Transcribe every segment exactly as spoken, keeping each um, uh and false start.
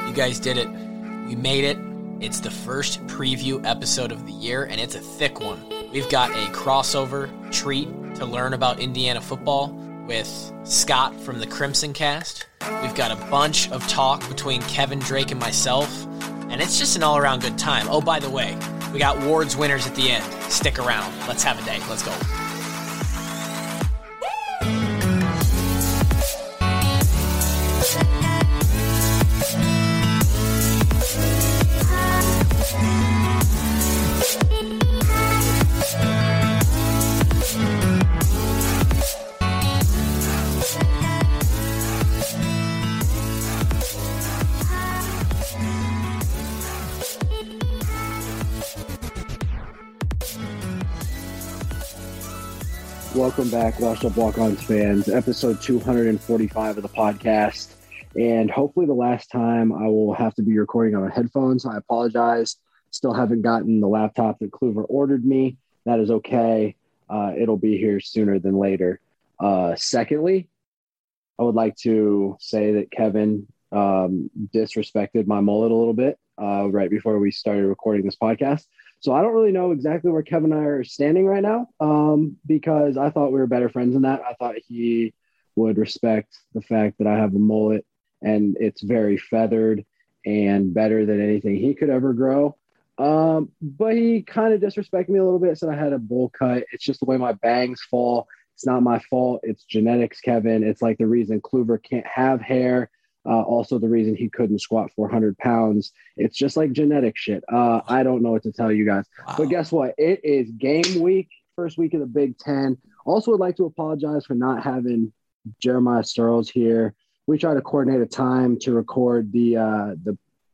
You guys did it. We made it. It's the first preview episode of the year, and it's a thick one. We've got a crossover treat to learn about Indiana football with Scott from the Crimson Cast. We've got a bunch of talk between Kevin Drake and myself, and it's just an all-around good time. Oh, by the way, we got Ward's winners at the end. Stick around. Let's have a day. Let's go. Welcome back, Washed Up Walk-Ons fans, episode two hundred forty-five of the podcast, and hopefully the last time I will have to be recording on headphones. I apologize. Still haven't gotten the laptop that Kluver ordered me. That is okay. Uh, it'll be here sooner than later. Uh, secondly, I would like to say that Kevin um, disrespected my mullet a little bit uh, right before we started recording this podcast. So I don't really know exactly where Kevin and I are standing right now um, because I thought we were better friends than that. I thought he would respect the fact that I have a mullet and it's very feathered and better than anything he could ever grow. Um, but he kind of disrespected me a little bit, said I had a bowl cut. It's just the way my bangs fall. It's not my fault. It's genetics, Kevin. It's like the reason Kluver can't have hair. Uh, also the reason he couldn't squat four hundred pounds. It's just like genetic shit. Uh, I don't know what to tell you guys. Wow. But guess what? It is game week, first week of the Big Ten. Also would like to apologize for not having Jeremiah Sturls here. We tried to coordinate a time to record the uh, the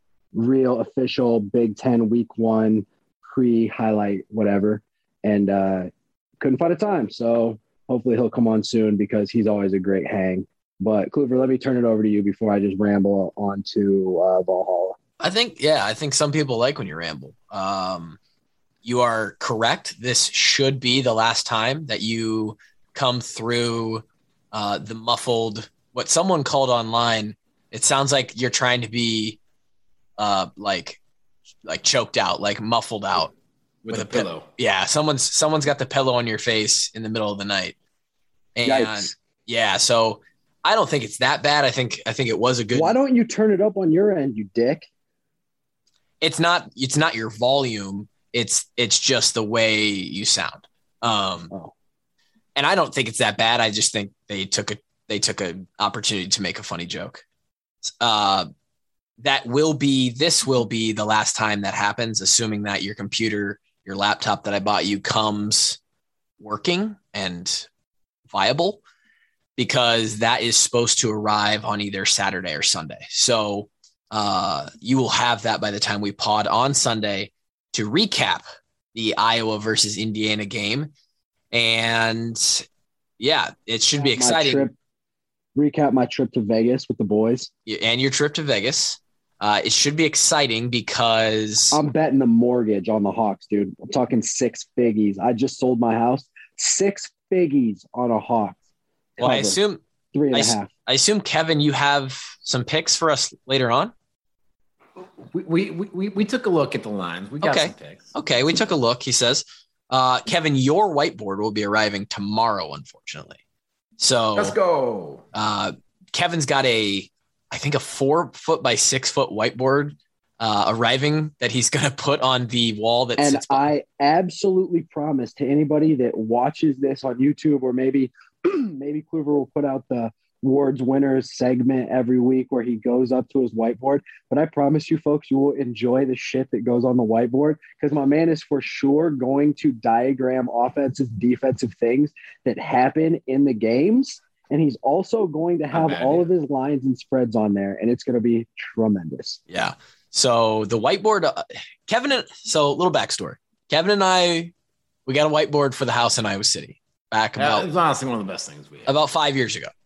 real official Big Ten week one pre-highlight whatever, and uh, couldn't find a time. So hopefully he'll come on soon because he's always a great hang. But Kluver, let me turn it over to you before I just ramble on to uh, Valhalla. I think, yeah, I think some people like when you ramble. Um, you are correct. This should be the last time that you come through uh, the muffled, what someone called online. It sounds like you're trying to be uh, like, like choked out, like muffled out with, with a pillow. Pi- yeah. Someone's, someone's got the pillow on your face in the middle of the night. And Yikes. yeah, so I don't think it's that bad. I think I think it was a good. Why don't you turn it up on your end, you dick? It's not it's not your volume. It's it's just the way you sound. Um, oh. And I don't think it's that bad. I just think they took a they took an opportunity to make a funny joke. Uh, that will be this will be the last time that happens, assuming that your computer, your laptop that I bought you comes working and viable. Because that is supposed to arrive on either Saturday or Sunday. So uh, you will have that by the time we pod on Sunday to recap the Iowa versus Indiana game. And yeah, it should be exciting. Trip, recap my trip to Vegas with the boys. And your trip to Vegas. Uh, it should be exciting because I'm betting the mortgage on the Hawks, dude. I'm talking six figgies. I just sold my house. Six figgies on a Hawks. Well, I assume three and I, a half. I assume Kevin, you have some picks for us later on. We we we, we took a look at the lines. We got okay. some picks. Okay, we took a look. He says, uh, Kevin, your whiteboard will be arriving tomorrow, unfortunately. So let's go. Uh, Kevin's got a, I think, a four foot by six foot whiteboard uh, arriving that he's going to put on the wall. That and sits I absolutely promise to anybody that watches this on YouTube or maybe. Maybe Kluver will put out the Ward's winners segment every week where he goes up to his whiteboard. But I promise you folks, you will enjoy the shit that goes on the whiteboard because my man is for sure going to diagram offensive, defensive things that happen in the games. And he's also going to have all of his lines and spreads on there. And it's going to be tremendous. Yeah. So the whiteboard, uh, Kevin, and, so a little backstory. Kevin and I, we got a whiteboard for the house in Iowa City. Back about, yeah, it's honestly one of the best things we had. About five years ago.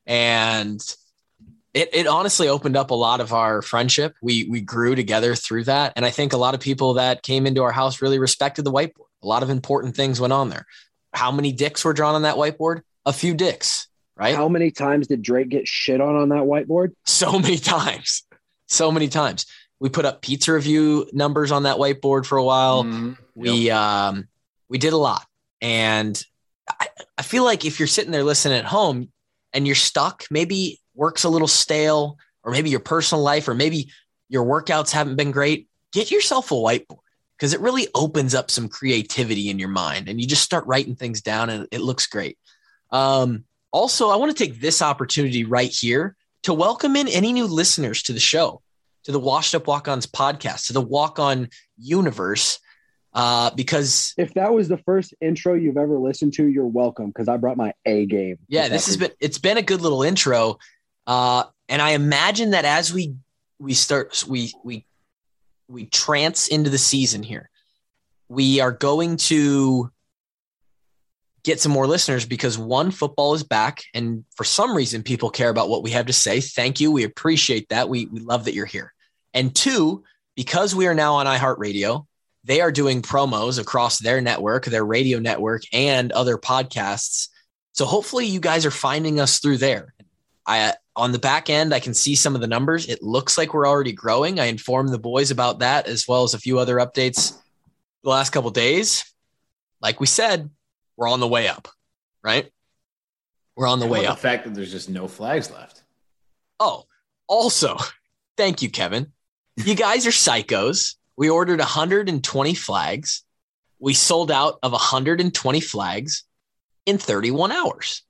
And it, it honestly opened up a lot of our friendship. We we grew together through that. And I think a lot of people that came into our house really respected the whiteboard. A lot of important things went on there. How many dicks were drawn on that whiteboard? A few dicks, right? How many times did Drake get shit on on that whiteboard? So many times. so many times. We put up pizza review numbers on that whiteboard for a while. Mm-hmm. We yep. um, we did a lot. And I, I feel like if you're sitting there listening at home and you're stuck, maybe work's a little stale, or maybe your personal life, or maybe your workouts haven't been great, get yourself a whiteboard, because it really opens up some creativity in your mind, and you just start writing things down and it looks great. Um, also, I want to take this opportunity right here to welcome in any new listeners to the show, to the Washed Up Walk-Ons podcast, to the Walk-On universe. Uh, because if that was the first intro you've ever listened to, you're welcome, because I brought my A game. Yeah, this has been, it's been a good little intro. Uh, and I imagine that as we, we start, we, we, we trance into the season here, we are going to get some more listeners, because one, football is back. And for some reason, people care about what we have to say. Thank you. We appreciate that. We, we love that you're here. And two, because we are now on iHeartRadio, they are doing promos across their network, their radio network, and other podcasts. So hopefully you guys are finding us through there. I, on the back end, I can see some of the numbers. It looks like we're already growing. I informed the boys about that, as well as a few other updates the last couple of days. Like we said, we're on the way up, right? We're on the way up. The fact that there's just no flags left. Oh, also, thank you, Kevin. You guys are psychos. We ordered one hundred twenty flags. We sold out of one hundred twenty flags in thirty-one hours.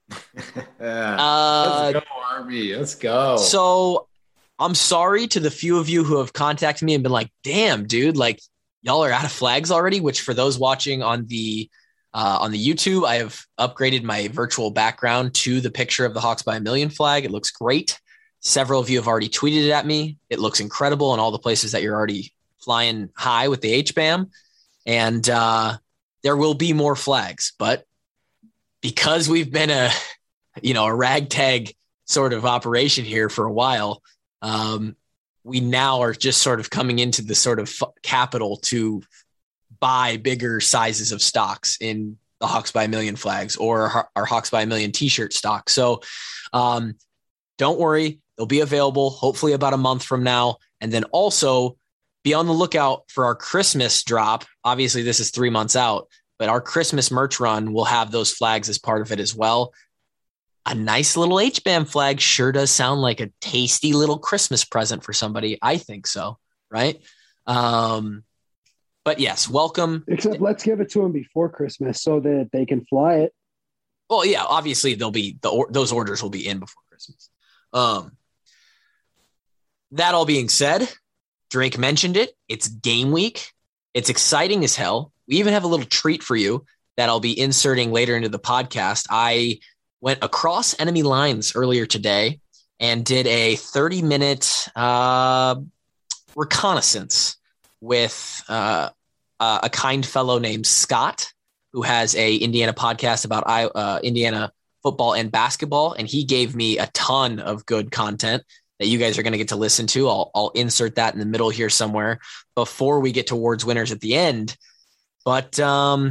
uh, Let's go, Army. Let's go. So I'm sorry to the few of you who have contacted me and been like, damn, dude, like y'all are out of flags already, which for those watching on the uh, on the YouTube, I have upgraded my virtual background to the picture of the Hawks by a Million flag. It looks great. Several of you have already tweeted it at me. It looks incredible in all the places that you're already flying high with the H B A M, and uh, there will be more flags, but because we've been a, you know, a ragtag sort of operation here for a while, um, we now are just sort of coming into the sort of f- capital to buy bigger sizes of stocks in the Hawks by a Million flags, or our, our Hawks by a Million t-shirt stock. So um, don't worry, they'll be available hopefully about a month from now. And then also, be on the lookout for our Christmas drop. Obviously, this is three months out, but our Christmas merch run will have those flags as part of it as well. A nice little H B A M flag sure does sound like a tasty little Christmas present for somebody. I think so, right? Um, but yes, welcome. Except let's give it to them before Christmas so that they can fly it. Well, yeah, obviously they'll be the or, those orders will be in before Christmas. Um, that all being said, Drake mentioned it. It's game week. It's exciting as hell. We even have a little treat for you that I'll be inserting later into the podcast. I went across enemy lines earlier today and did a thirty minute uh, reconnaissance with uh, uh, a kind fellow named Scott, who has a Indiana podcast about uh, Indiana football and basketball. And he gave me a ton of good content that you guys are going to get to listen to. I'll, I'll insert that in the middle here somewhere before we get towards winners at the end. But um,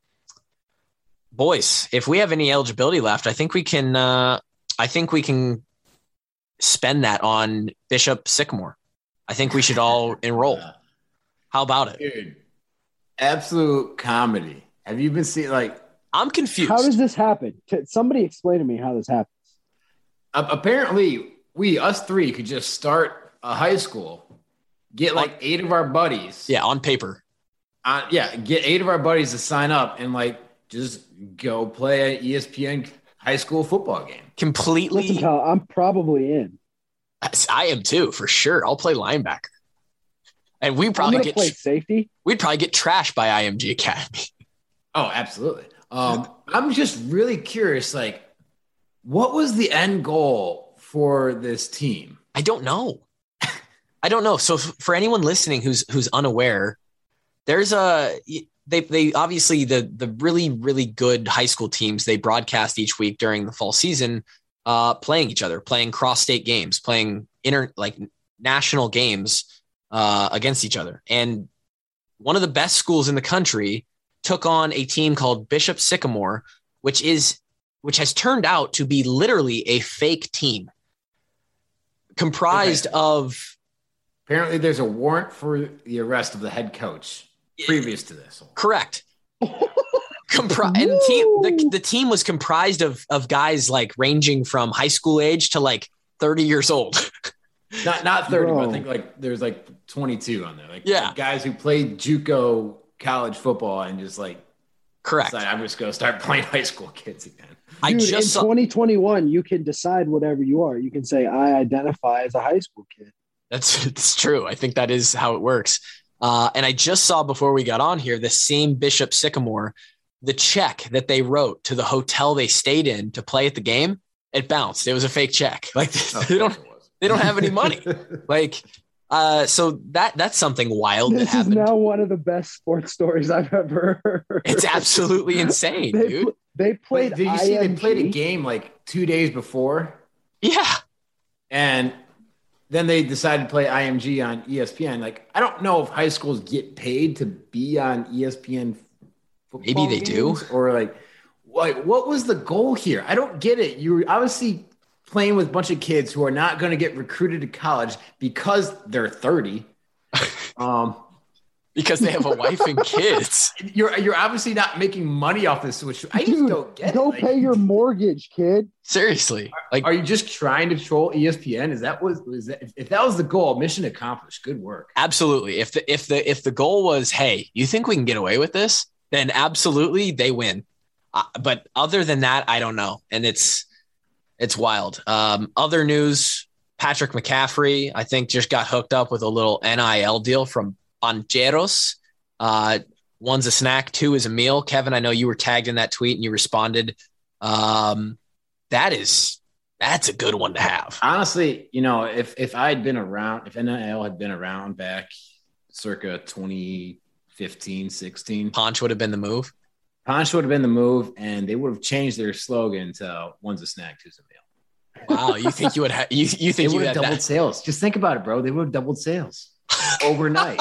boys, if we have any eligibility left, I think we can, uh, I think we can spend that on Bishop Sycamore. I think we should all enroll. How about it? Dude, absolute comedy. Have you been seeing, like, I'm confused. How does this happen? Can somebody explain to me how this happens? Uh, apparently, we, us three, could just start a high school, get like on, eight of our buddies. Yeah, on paper. Uh, yeah, get eight of our buddies to sign up and like just go play an E S P N high school football game. Completely. Listen, Kyle, I'm probably in. I am too, for sure. I'll play linebacker. And we probably get play safety. We'd probably get trashed by I M G Academy. Oh, absolutely. Um, I'm just really curious, like, what was the end goal for this team? I don't know. I don't know. So for anyone listening who's who's unaware, there's a they they obviously the the really really good high school teams, they broadcast each week during the fall season, uh, playing each other, playing cross state games, playing inter like national games uh, against each other. And one of the best schools in the country took on a team called Bishop Sycamore, which is which has turned out to be literally a fake team comprised okay. of Apparently, there's a warrant for the arrest of the head coach previous to this. Correct. Compri- and the team, the, the team was comprised of of guys like ranging from high school age to like thirty years old. Not not thirty, Bro. but I think like there's like twenty-two on there. Like Yeah. like guys who played JUCO college football and just like Correct. decide, I'm just going to start playing high school kids again. I Dude, just in saw, twenty twenty-one, you can decide whatever you are. You can say, I identify as a high school kid. that's it's true. I think that is how it works. Uh, and I just saw before we got on here the same Bishop Sycamore, the check that they wrote to the hotel they stayed in to play at the game, it bounced. It was a fake check. Like Oh, they don't of course it was. they don't have any money. Like uh, so that that's something wild that This is happened. now one of the best sports stories I've ever heard. It's absolutely insane, they, dude. They played. Wait, did you see they I M G? played a game like two days before? Yeah. And then they decided to play I M G on E S P N. Like, I don't know if high schools get paid to be on E S P N football Maybe they do. games, or like, like what was the goal here? I don't get it. You were obviously playing with a bunch of kids who are not going to get recruited to college because they're thirty. Um, Because they have a wife and kids. you're you're obviously not making money off this, which I just Dude, don't get. go it. Like, pay your mortgage, kid. Seriously. Like Are you just trying to troll E S P N? Is that was was that if, if that was the goal, mission accomplished. Good work. absolutely. If the if the if the goal was, hey, you think we can get away with this? Then absolutely they win. Uh, but other than that, I don't know. And it's it's wild. Um, other news, Patrick McCaffrey, I think, just got hooked up with a little N I L deal from Pancheros. Uh, one's a snack, two is a meal. Kevin, I know you were tagged in that tweet and you responded. Um, that is that's a good one to have. Honestly, you know, if if I had been around, if N I L had been around back circa twenty fifteen, sixteen, Ponch would have been the move. Ponch would have been the move, and they would have changed their slogan to "One's a snack, two's a meal." Wow, you think you would have you you They think you would had have doubled that? sales. Just think about it, bro. They would have doubled sales overnight.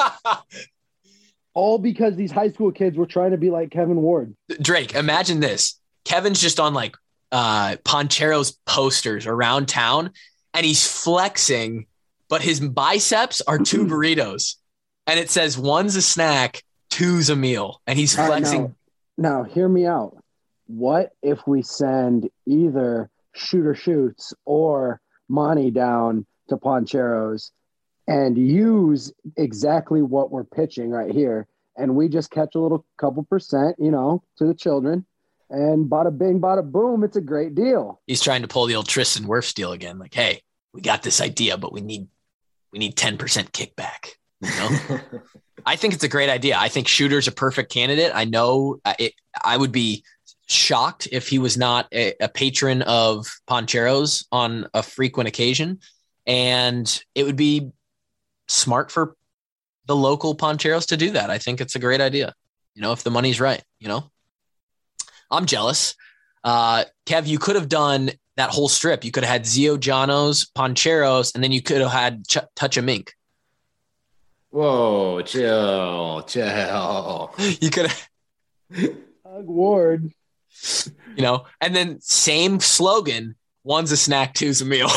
All because these high school kids were trying to be like Kevin Ward. Drake, imagine this. Kevin's just on like uh Ponchero's posters around town and he's flexing, but his biceps are two burritos. And it says one's a snack, two's a meal. And he's All right, flexing. Now, hear me out. What if we send either Shooter Shoots or Monty down to Poncheros and use exactly what we're pitching right here, and we just catch a little couple percent, you know, to the children, and bada bing, bada boom, it's a great deal. He's trying to pull the old Tristan Wirfs deal again. Like, hey, we got this idea, but we need we need ten percent kickback. You know? I think it's a great idea. I think Shooter's a perfect candidate. I know uh, it, I would be shocked if he was not a, a patron of Poncheros on a frequent occasion. And it would be smart for the local Poncheros to do that. I think it's a great idea. You know, if the money's right, you know, I'm jealous. Uh, Kev, you could have done that whole strip. You could have had Zio Janos, Poncheros, and then you could have had Ch- Touch a Mink. Whoa, chill, chill. You could have, Doug Ward. you know, and then same slogan, one's a snack, two's a meal.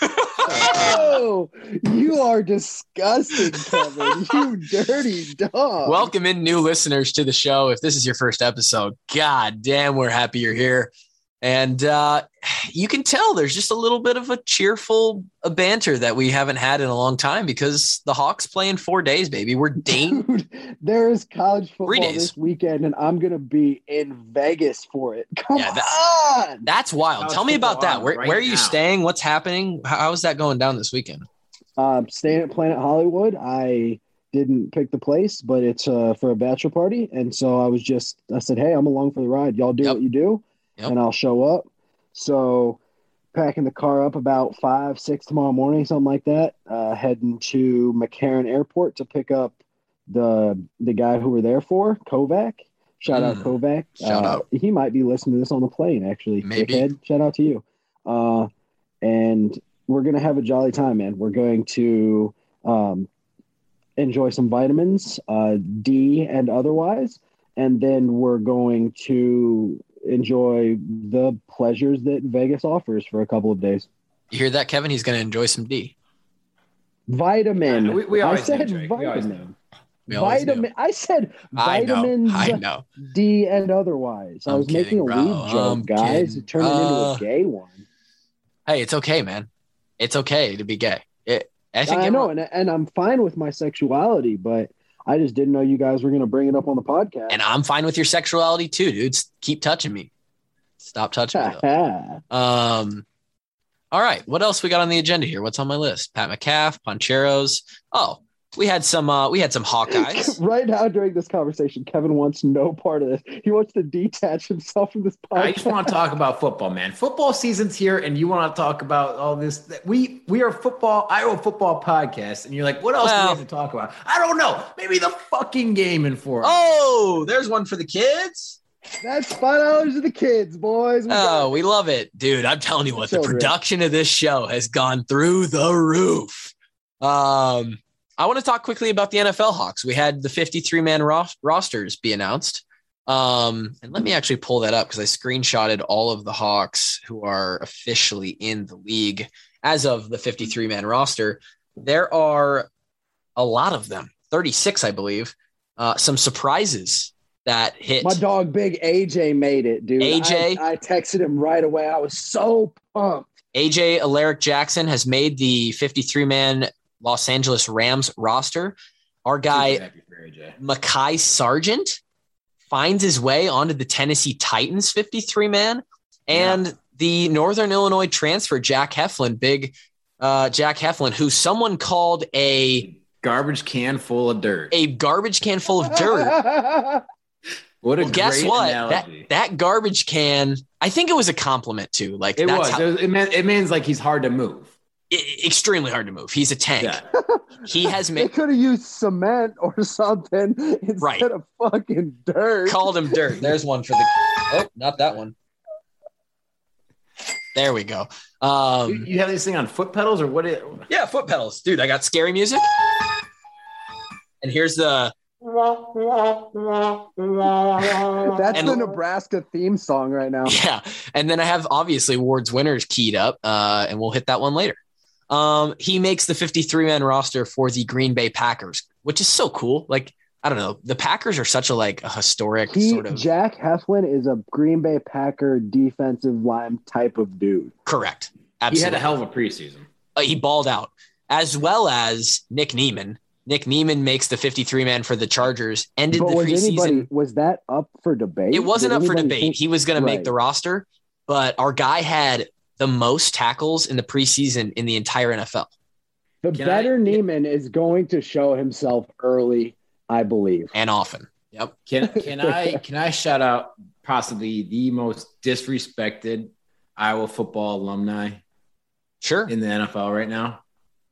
Oh, you are disgusting, Kevin. You dirty dog. Welcome in new listeners to the show. If this is your first episode, God damn, we're happy you're here. And uh, you can tell there's just a little bit of a cheerful a banter that we haven't had in a long time because the Hawks play in four days, baby. We're dang. Dude, there is college Three football days. this weekend, and I'm going to be in Vegas for it. Come Yeah, that- on. That's wild. College Tell me about football that. on Where, right where are you now. staying? What's happening? How, how is that going down this weekend? Um, staying at Planet Hollywood. I didn't pick the place, but it's uh, for a bachelor party. And so I was just, I said, hey, I'm along for the ride. Y'all do Yep. what you do, Yep. and I'll show up. So packing the car up about five, six tomorrow morning, something like that, uh, heading to McCarran Airport to pick up the the guy who we're there for, Kovac. Shout out Mm. Kovac. Shout uh, out. He might be listening to this on the plane, actually. Maybe. Dickhead. Shout out to you. Uh, and we're going to have a jolly time, man. We're going to um, enjoy some vitamins, uh, D and otherwise. And then we're going to enjoy the pleasures that Vegas offers for a couple of days. You hear that, Kevin? He's going to enjoy some D. Vitamin. Yeah, we, we I always said knew, Drake. We always knew. vitamin. We always knew. Vitamin. I said I know. vitamins. I know. D and otherwise. I I'm was kidding, making a bro. weed joke, I'm guys. kidding. It turned it into Uh, a gay one. Hey, it's okay, man. It's okay to be gay. It, I think I everyone- know, and and I'm fine with my sexuality, but I just didn't know you guys were going to bring it up on the podcast. and I'm fine with your sexuality too, dudes. Keep touching me. Stop touching me. Though. Um, all right. What else we got on the agenda here? What's on my list? Pat McCaff, Poncheros. Oh, we had some. Uh, we had some Hawkeyes. Right now, during this conversation, Kevin wants no part of this. He wants to detach himself from this podcast. I just want to talk about football, man. Football season's here, and you want to talk about all this. We we are football, Iowa football podcast, and you're like, what else Well, do we have to talk about? I don't know. Maybe the fucking game in four. Oh, there's one for the kids. That's five dollars to the kids, boys. We got Oh, we love it, dude. I'm telling you what, the Children. production of this show has gone through the roof. Um, I want to talk quickly about the N F L Hawks. We had the fifty-three man ro- rosters be announced. Um, and let me actually pull that up because I screenshotted all of the Hawks who are officially in the league as of the fifty-three man roster. There are a lot of them, thirty-six, I believe. Uh, some surprises that hit. My dog, Big A J, made it, dude. A J? I, I texted him right away. I was so pumped. A J Alaric Jackson has made the fifty-three man Los Angeles Rams roster. Our guy, Super happy for A J. Mekhi Sargent, finds his way onto the Tennessee Titans fifty-three man. And Yeah. the Northern Illinois transfer, Jack Heflin, big uh, Jack Heflin, who someone called a, Garbage can full of dirt. a garbage can full of dirt. What a Well, guess great what? analogy. That, that garbage can, I think it was a compliment too. Like it that's was. how, It, was- it, meant, it means like he's hard to move. e- extremely hard to move. He's a tank. Yeah. He has They made could have used cement or something instead Right. of fucking dirt. called him dirt. There's one for the oh, not that one. There we go. You, Um, you have this thing on foot pedals or what? It, yeah, foot pedals, dude. I got scary music, and here's the That's And- the Nebraska theme song right now. yeah, and then I have obviously Ward's winners keyed up, uh, and we'll hit that one later. Um, he makes the fifty-three man roster for the Green Bay Packers, which is so cool. Like I don't know, the Packers are such a like a historic He, sort of Jack Heflin is a Green Bay Packer defensive line type of dude. correct. he Absolutely, had a hell of a preseason. Uh, he balled out, as well as Nick Neiman. Nick Neiman makes the fifty-three man for the Chargers. Ended But the was preseason. anybody was that up for debate? It wasn't Did up for anybody debate. think- He was going to make Right. the roster, but our guy had the most tackles in the preseason in the entire N F L, the Can better I- Neiman is going to show himself early, I believe. and often. Yep. Can can I can I shout out possibly the most disrespected Iowa football alumni Sure. in the N F L right now?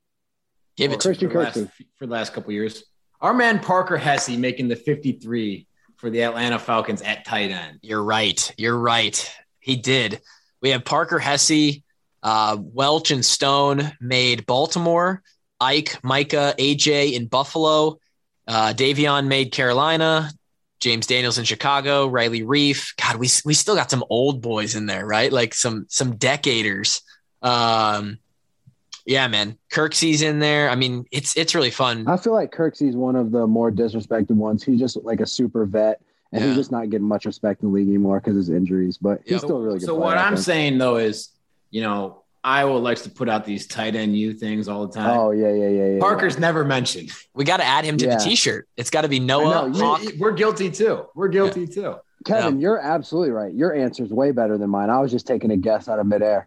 Give it to Christian for the last, Kirksey. for the last couple of years. Our man Parker Hesse making the fifty-three for the Atlanta Falcons at tight end. You're right. You're right. He did. We have Parker Hesse, uh, Welch, and Stone made Baltimore. Ike, Micah, A J in Buffalo. Uh, Davion made Carolina. James Daniels in Chicago. Riley Reef. God, we we still got some old boys in there, right? Like some some decaders. Um, yeah, man. Kirksey's in there. I mean, it's it's really fun. I feel like Kirksey's one of the more disrespected ones. He's just like a super vet, and Yeah. he's just not getting much respect in the league anymore because of his injuries. But he's Yep. still a really good. So player, what I I'm think. saying though is, you know, Iowa likes to put out these tight end U things all the time. Oh yeah, yeah, yeah, yeah. Parker's never mentioned. We got to add him to Yeah. the T-shirt. It's got to be I Noah know, you- Hawk. We're guilty too. We're guilty too. Kevin, you're absolutely right. Your answer is way better than mine. I was just taking a guess out of midair.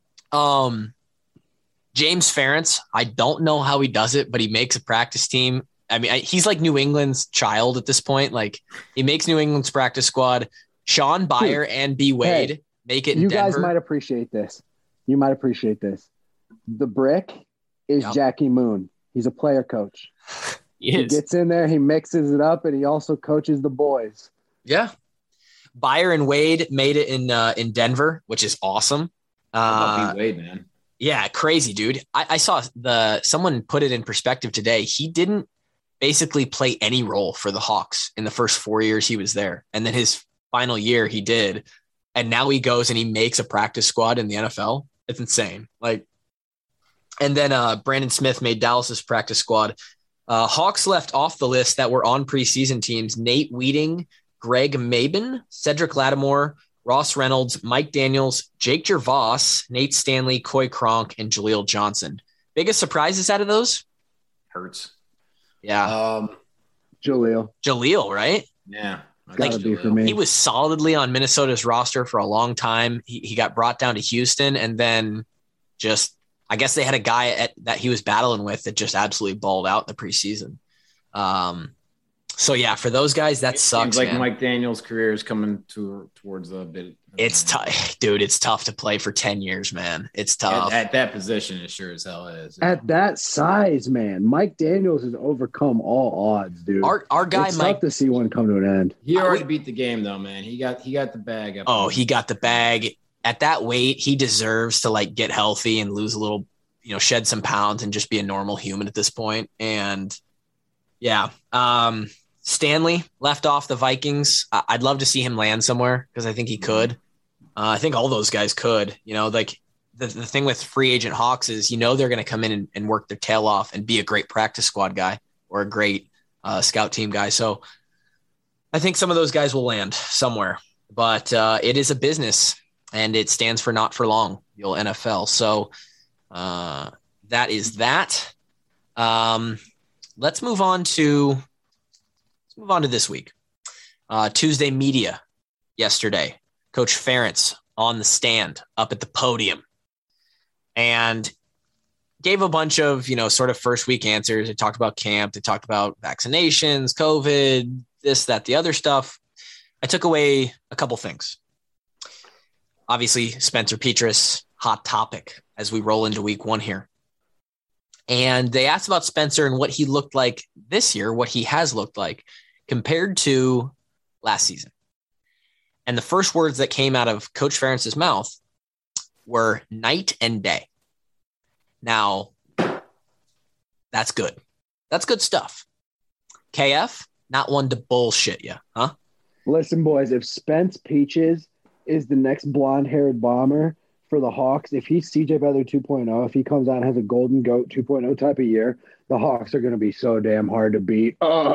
Um, James Ferentz, I don't know how he does it, but he makes a practice team. I mean, I, he's like New England's child at this point. Like he makes New England's practice squad. Sean Byer and B Wade Hey, make it in You Denver. guys might appreciate this. You might appreciate this. The brick is Yep. Jackie Moon. He's a player coach. He He is. gets in there, he mixes it up, and he also coaches the boys. Yeah. Byer and Wade made it in uh, in Denver, which is awesome. How Uh, about B Wade, man? Yeah, crazy, dude. I, I saw the someone put it in perspective today. He didn't basically play any role for the Hawks in the first four years he was there. And then his final year he did. And now he goes and he makes a practice squad in the N F L. It's insane. Like, And then uh, Brandon Smith made Dallas's practice squad. Uh, Hawks left off the list that were on preseason teams: Nate Wheating, Greg Mabin, Cedric Lattimore, Ross Reynolds, Mike Daniels, Jake Gervais, Nate Stanley, Coy Cronk, and Jaleel Johnson. Biggest surprises out of those? Hurts. Yeah. Um, Jaleel. Jaleel, right? Yeah. Gotta be for me. He was solidly on Minnesota's roster for a long time. He, he got brought down to Houston, and then just, I guess they had a guy at, that he was battling with that just absolutely balled out in the preseason. Um, so yeah, for those guys, that it sucks. Seems like man. Mike Daniels' career is coming to towards a bit. It's tough, dude. It's tough to play for ten years, man. It's tough. At, at that position, it sure as hell is. At that size, man, Mike Daniels has overcome all odds, dude. Our our guy it's Mike. tough to see one come to an end. He already beat the game, though, man. He got he got the bag up. Oh, he got the bag. At that weight, he deserves to like get healthy and lose a little, you know, shed some pounds and just be a normal human at this point. And yeah, um, Stanley left off the Vikings. I- I'd love to see him land somewhere because I think he could. Uh, I think all those guys could. You know, like the, the thing with free agent Hawks is, you know, they're going to come in and, and work their tail off and be a great practice squad guy or a great uh, scout team guy. So I think some of those guys will land somewhere. But uh, it is a business, and it stands for not for long, the old N F L. So uh, that is that. Um, let's move on to let's move on to this week. Uh, Tuesday media yesterday. Coach Ferentz on the stand up at the podium and gave a bunch of, you know, sort of first week answers. They talked about camp. They talked about vaccinations, COVID, this, that, the other stuff. I took away a couple things. Obviously, Spencer Petras, hot topic as we roll into week one here. And they asked about Spencer and what he looked like this year, what he has looked like compared to last season. And the first words that came out of Coach Ferentz's mouth were night and day. Now, that's good. That's good stuff. K F, not one to bullshit you, huh? Listen, boys, if Spence Peaches is the next blonde-haired bomber for the Hawks, if he's C J Beathard two point oh, if he comes out and has a golden goat two point oh type of year, the Hawks are going to be so damn hard to beat.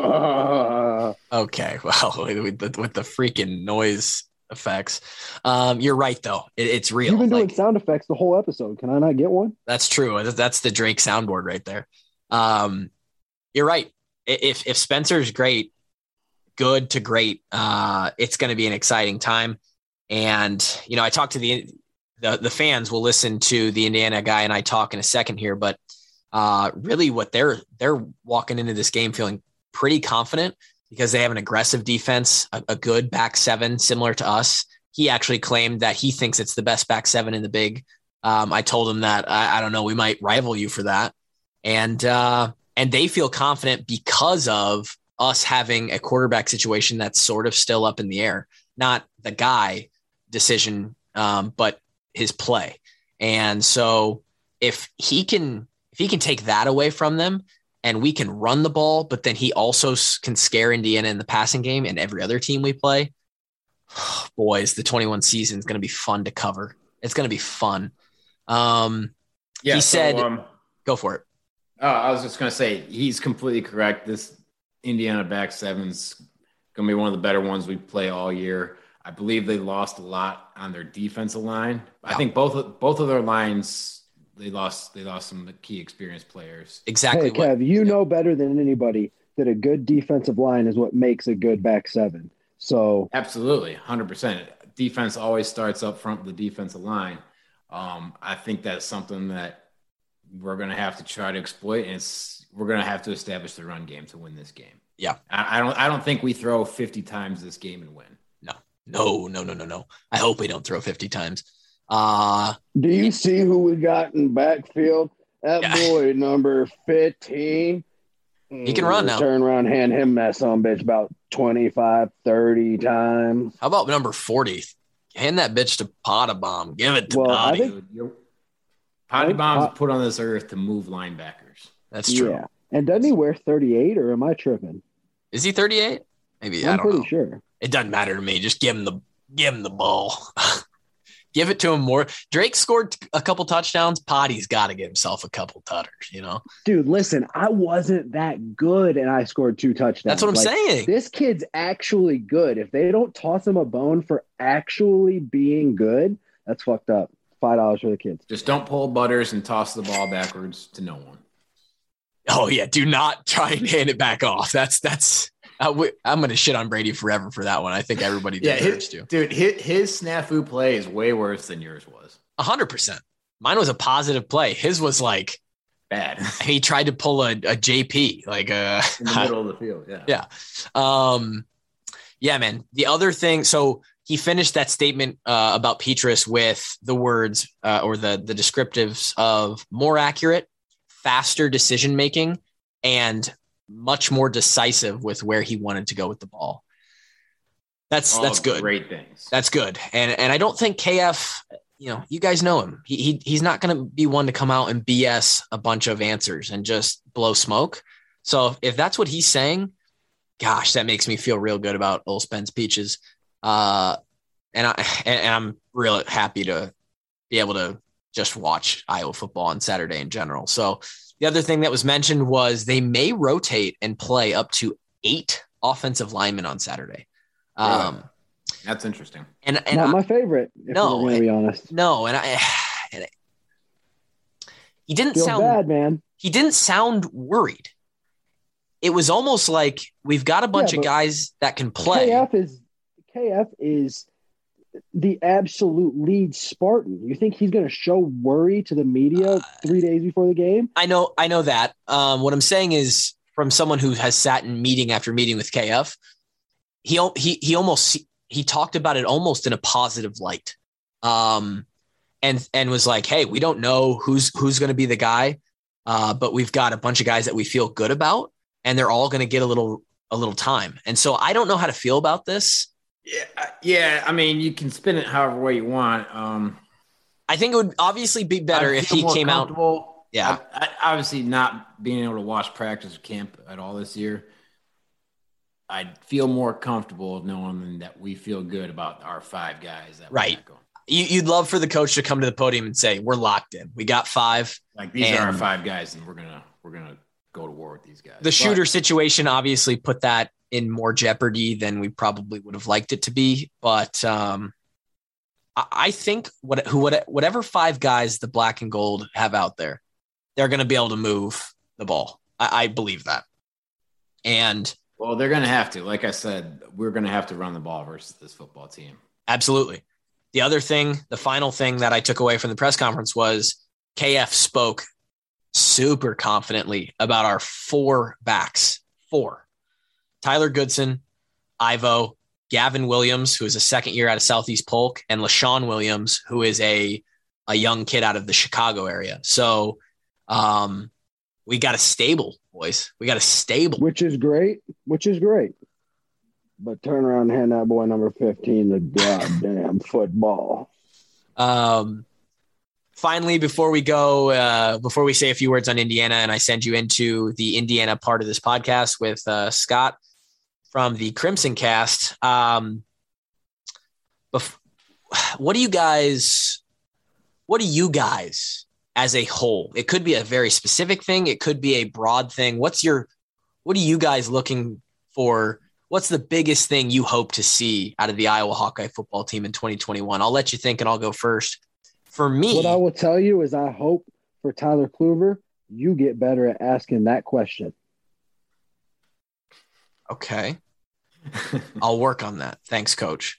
Uh. Okay, well, with the, with the freaking noise effects. Um, you're right, though. It, it's real. You've been doing like, sound effects the whole episode. Can I not get one? That's true. That's the Drake soundboard right there. Um, you're right. If if Spencer's great, good to great, uh, it's going to be an exciting time. And, you know, I talked to the, the, the fans will listen to the Indiana guy and I talk in a second here, but uh, really what they're, they're walking into this game feeling pretty confident because they have an aggressive defense, a, a good back seven, similar to us. He actually claimed that he thinks it's the best back seven in the big. Um, I told him that, I, I don't know, we might rival you for that. And, uh, and they feel confident because of us having a quarterback situation that's sort of still up in the air, not the guy decision, um, but his play. And so if he can, if he can take that away from them and we can run the ball, but then he also can scare Indiana in the passing game and every other team we play, boys, the twenty-one season is going to be fun to cover. It's going to be fun. Um, yeah, he so, said, um, go for it. Uh, I was just going to say, he's completely correct. This Indiana back seven's going to be one of the better ones we play all year. I believe they lost a lot on their defensive line. Wow. I think both of, both of their lines, they lost they lost some key experienced players. Exactly. Hey, Kev, what, you yeah. know better than anybody that a good defensive line is what makes a good back seven. So absolutely, one hundred percent. Defense always starts up front with the defensive line. Um, I think that's something that we're going to have to try to exploit, and it's, we're going to have to establish the run game to win this game. Yeah, I, I don't. I don't think we throw fifty times this game and win. No, no, no, no, no, no. I hope we don't throw fifty times. Uh, do you see who we got in backfield? That yeah. boy, number fifteen. He can run now. Turn around, hand him that son bitch about twenty-five, thirty times. How about number forty? Hand that bitch to Pottebaum. Give it to well, Potty. I think, Pottebaum's put on this earth to move linebackers. That's true. Yeah. And doesn't he wear thirty-eight, or am I tripping? Is he thirty-eight? Maybe. I'm I don't pretty know. sure. It doesn't matter to me. Just give him the give him the ball. Give it to him more. Drake scored a couple touchdowns. Potty's got to get himself a couple tutters, you know? Dude, listen, I wasn't that good and I scored two touchdowns. That's what I'm like, saying. This kid's actually good. If they don't toss him a bone for actually being good, that's fucked up. five dollars for the kids. Just don't pull Butters and toss the ball backwards to no one. Oh, yeah. Do not try and hand it back off. That's, that's, uh, we, I'm going to shit on Brady forever for that one. I think everybody yeah, deserves his, to. Dude, his, his snafu play is way worse than yours was. A hundred percent. Mine was a positive play. His was like bad. He tried to pull a, a J P, like a, in the middle of the field. Yeah. Yeah. Um, yeah, man. The other thing, so he finished that statement uh, about Petras with the words uh, or the, the descriptives of more accurate, faster decision-making, and much more decisive with where he wanted to go with the ball. That's, All that's good. Great things. That's good. And, and I don't think K F, you know, you guys know him. He, he he's not going to be one to come out and B S a bunch of answers and just blow smoke. So if that's what he's saying, gosh, that makes me feel real good about Ole Spence Peaches. Uh, and I and, and I'm real happy to be able to just watch Iowa football on Saturday in general. So the other thing that was mentioned was they may rotate and play up to eight offensive linemen on Saturday. Um, yeah. That's interesting. And, and not I, my favorite. If no, we're gonna be honest. No, and I. And it, he didn't Feel sound bad, man. He didn't sound worried. It was almost like we've got a bunch yeah, of guys that can play. K F is K F is the absolute lead Spartan. You think he's going to show worry to the media three days before the game? I know, I know that. Um, what I'm saying is, from someone who has sat in meeting after meeting with K F, he he he almost he talked about it almost in a positive light, um, and and was like, "Hey, we don't know who's who's going to be the guy, uh, but we've got a bunch of guys that we feel good about, and they're all going to get a little a little time." And so I don't know how to feel about this. Yeah, yeah. I mean, you can spin it however way you want. Um, I think it would obviously be better if he came out. Yeah, I, I, obviously not being able to watch practice or camp at all this year, I'd feel more comfortable knowing that we feel good about our five guys. That right. You, you'd love for the coach to come to the podium and say, "We're locked in. We got five. Like these are our five guys, and we're gonna we're gonna go to war with these guys." The but, shooter situation obviously put that in more jeopardy than we probably would have liked it to be, but um, I, I think what who what, whatever five guys the black and gold have out there, they're going to be able to move the ball. I, I believe that. And well, they're going to have to. Like I said, we're going to have to run the ball versus this football team. Absolutely. The other thing, the final thing that I took away from the press conference was K F spoke super confidently about our four backs. Four. Tyler Goodson, Ivo, Gavin Williams, who is a second year out of Southeast Polk, and LaShawn Williams, who is a, a young kid out of the Chicago area. So um, we got a stable, boys. We got a stable. Which is great. Which is great. But turn around and hand that boy number fifteen the goddamn football. Um, finally, before we go, uh, before we say a few words on Indiana, and I send you into the Indiana part of this podcast with uh, Scott from the Crimson Cast. Um, bef- what do you guys? What do you guys, as a whole? It could be a very specific thing. It could be a broad thing. What's your? What are you guys looking for? What's the biggest thing you hope to see out of the Iowa Hawkeye football team in twenty twenty-one? I'll let you think, and I'll go first. For me, what I will tell you is I hope for Tyler Kluver, you get better at asking that question. Okay. I'll work on that. Thanks, Coach.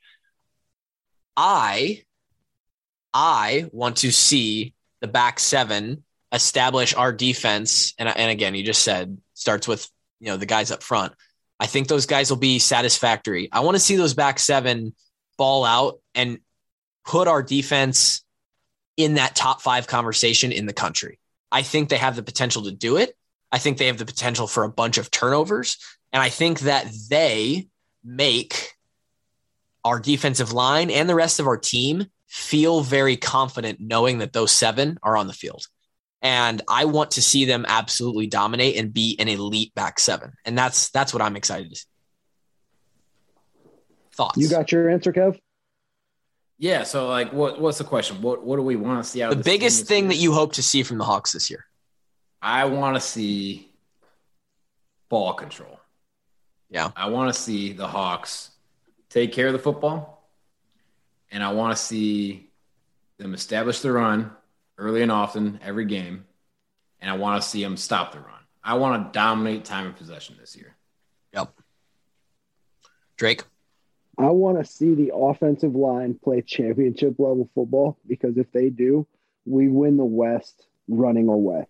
I, I want to see the back seven establish our defense. And, and again, you just said starts with, you know, the guys up front. I think those guys will be satisfactory. I want to see those back seven ball out and put our defense in that top five conversation in the country. I think they have the potential to do it. I think they have the potential for a bunch of turnovers. And I think that they make our defensive line and the rest of our team feel very confident knowing that those seven are on the field. And I want to see them absolutely dominate and be an elite back seven. And that's that's what I'm excited to see. Thoughts? You got your answer, Kev? Yeah. So, like, what what's the question? What what do we want to see out The of this biggest this thing year? that you hope to see from the Hawks this year? I want to see ball control. Yeah. I want to see the Hawks take care of the football, and I want to see them establish the run early and often every game, and I want to see them stop the run. I want to dominate time of possession this year. Yep. Drake? I want to see the offensive line play championship level football, because if they do, we win the West running away.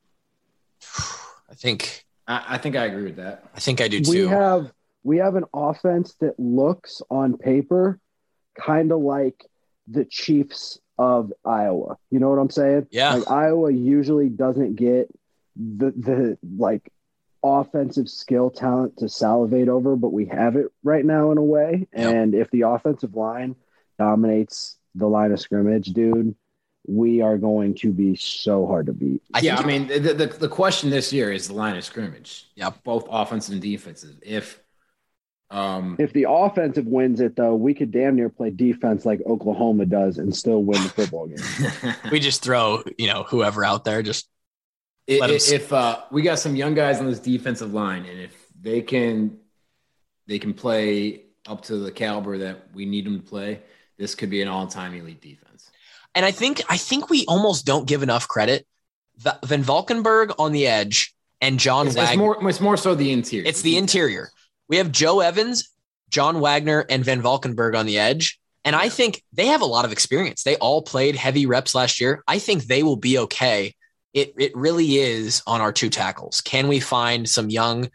I think I, I think I agree with that. I think I do We too. have we have an offense that looks on paper kind of like the Chiefs of Iowa. You know what I'm saying? Yeah. Like Iowa usually doesn't get the the like offensive skill talent to salivate over, but we have it right now in a way. Yep. And if the offensive line dominates the line of scrimmage, dude, we are going to be so hard to beat. I yeah, think I mean, the, the the question this year is the line of scrimmage. Yep. Both offensive and defensive. If um If the offensive wins it, though, we could damn near play defense like Oklahoma does and still win the football game. we just throw, you know, whoever out there, just If, Let 'em- if uh, we got some young guys on this defensive line, and if they can, they can play up to the caliber that we need them to play, this could be an all-time elite defense. and I think I think we almost don't give enough credit. Va- Van Valkenburg on the edge and John It's, it's Wagner. more, it's more so the interior. It's the interior. We have Joe Evans, John Wagner, and Van Valkenburg on the edge. And I think they have a lot of experience. They all played heavy reps last year. I think they will be okay. It it really is on our two tackles. Can we find some young,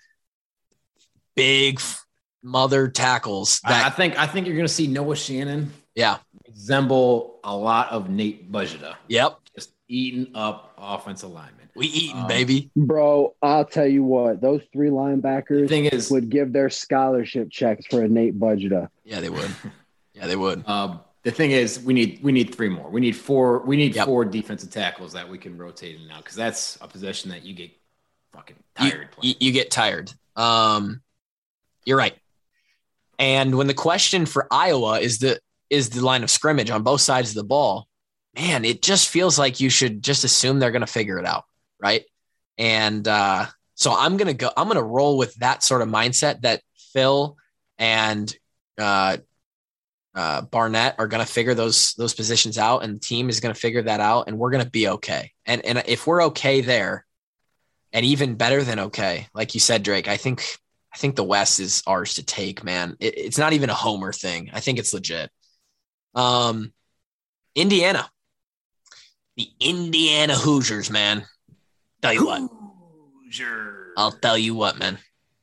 big mother tackles I, I that think I think you're going to see Noah Shannon yeah. resemble a lot of Nate Bujita, Yep. just eating up offensive linemen. We eating, Um, baby. Bro, I'll tell you what, those three The linebackers thing is, would give their scholarship checks for a Nate Budgeta. Yeah, they would. Yeah, they would. Um, the thing is, we need we need three more. We need four. We need Yep. four defensive tackles that we can rotate in now, because that's a position that you get fucking You, tired you, playing. you get tired. Um, you're right. And when the question for Iowa is the is the line of scrimmage on both sides of the ball, man, it just feels like you should just assume they're going to figure it out, right? And uh, so I'm gonna go. I'm gonna roll with that sort of mindset that Phil and uh, uh, Barnett are going to figure those those positions out, and the team is going to figure that out, and we're going to be okay. And and if we're okay there, and even better than okay, like you said, Drake, I think I think the West is ours to take. Man, it, it's not even a homer thing. I think it's legit. Um, Indiana, the Indiana Hoosiers, man. Tell you what, Hoosier. I'll tell you what, man.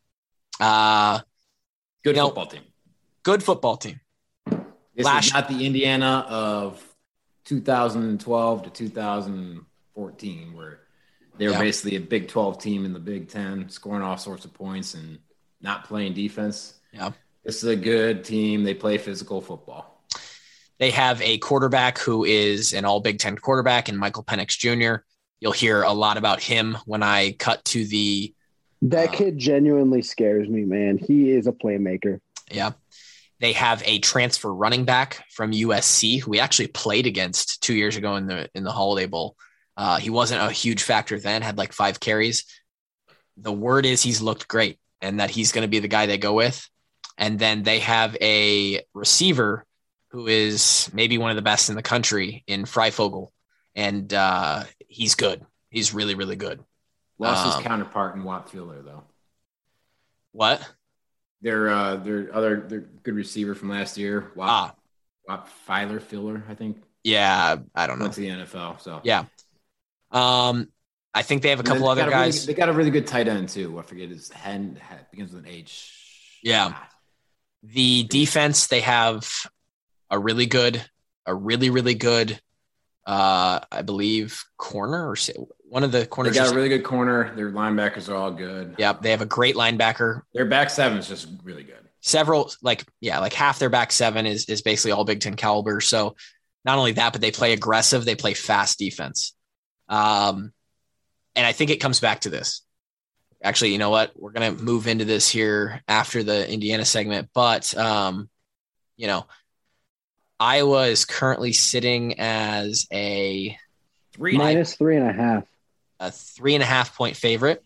Uh, Good you know, football team. good football team. This last- is not the Indiana of two thousand twelve to two thousand fourteen, where they were Yeah. basically a Big twelve team in the Big ten, scoring all sorts of points and not playing defense. Yeah. This is a good team. They play physical football. They have a quarterback who is an all Big Ten quarterback in Michael Penix Junior You'll hear a lot about him when I cut to the That Uh, kid genuinely scares me, man. He is a playmaker. yeah. They have a transfer running back from U S C who we actually played against two years ago in the in the Holiday Bowl. Uh, he wasn't a huge factor then, had like five carries. The word is he's looked great and that he's going to be the guy they go with. And then they have a receiver who is maybe one of the best in the country in Freifogel. And uh, he's good. He's really, really good. Lost Um, his counterpart in Watt Fuller, though. What? Their uh, their other their good receiver from last year, Watt, Ah, Watt Filer Filler, I think, yeah, I don't know. went to the N F L. So Yeah. Um, I think they have a And couple they other got a really- guys. they got a really good tight end too. I forget his hand begins with an H. Yeah. The defense, they have a really good, a really, really good, uh, I believe, corner or sa- one of the They corners. got is- a really good corner. Their linebackers are all good. Yep. They have a great linebacker. Their back seven is just really good. Several, like, yeah, like half their back seven is, is basically all Big Ten caliber. So not only that, but they play aggressive, they play fast defense. Um, and I think it comes back to this. Actually, you know what? We're going to move into this here after the Indiana segment, but, um, you know, Iowa is currently sitting as a Three minus three and a half. A three and a half point favorite.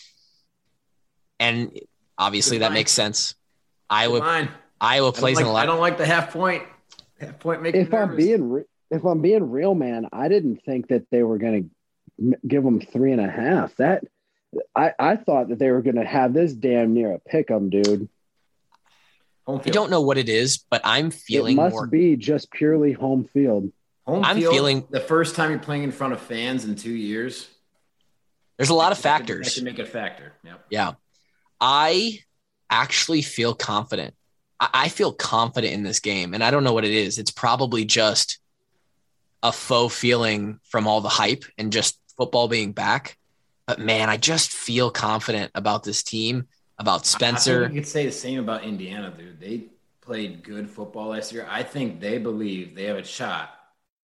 And obviously Good that line. makes sense. Iowa, Iowa plays like, in a lot. I don't like the half point. Half point makes If me I'm nervous. being re- if I'm being real, man, I didn't think that they were going to give them three and a half. That I, I thought that they were going to have this damn near a pick 'em, dude. Home I field. don't know what it is, but I'm feeling it must more. be just purely home field. Home I'm field, feeling- the first time you're playing in front of fans in two years. There's a lot of that could- factors. That can make it a factor. Yep. Yeah. I actually feel confident. I, I feel confident in this game, and I don't know what it is. It's probably just a faux feeling from all the hype and just football being back. But man, I just feel confident about this team, about Spencer. I think you could say the same about Indiana, dude. They played good football last year. I think they believe they have a shot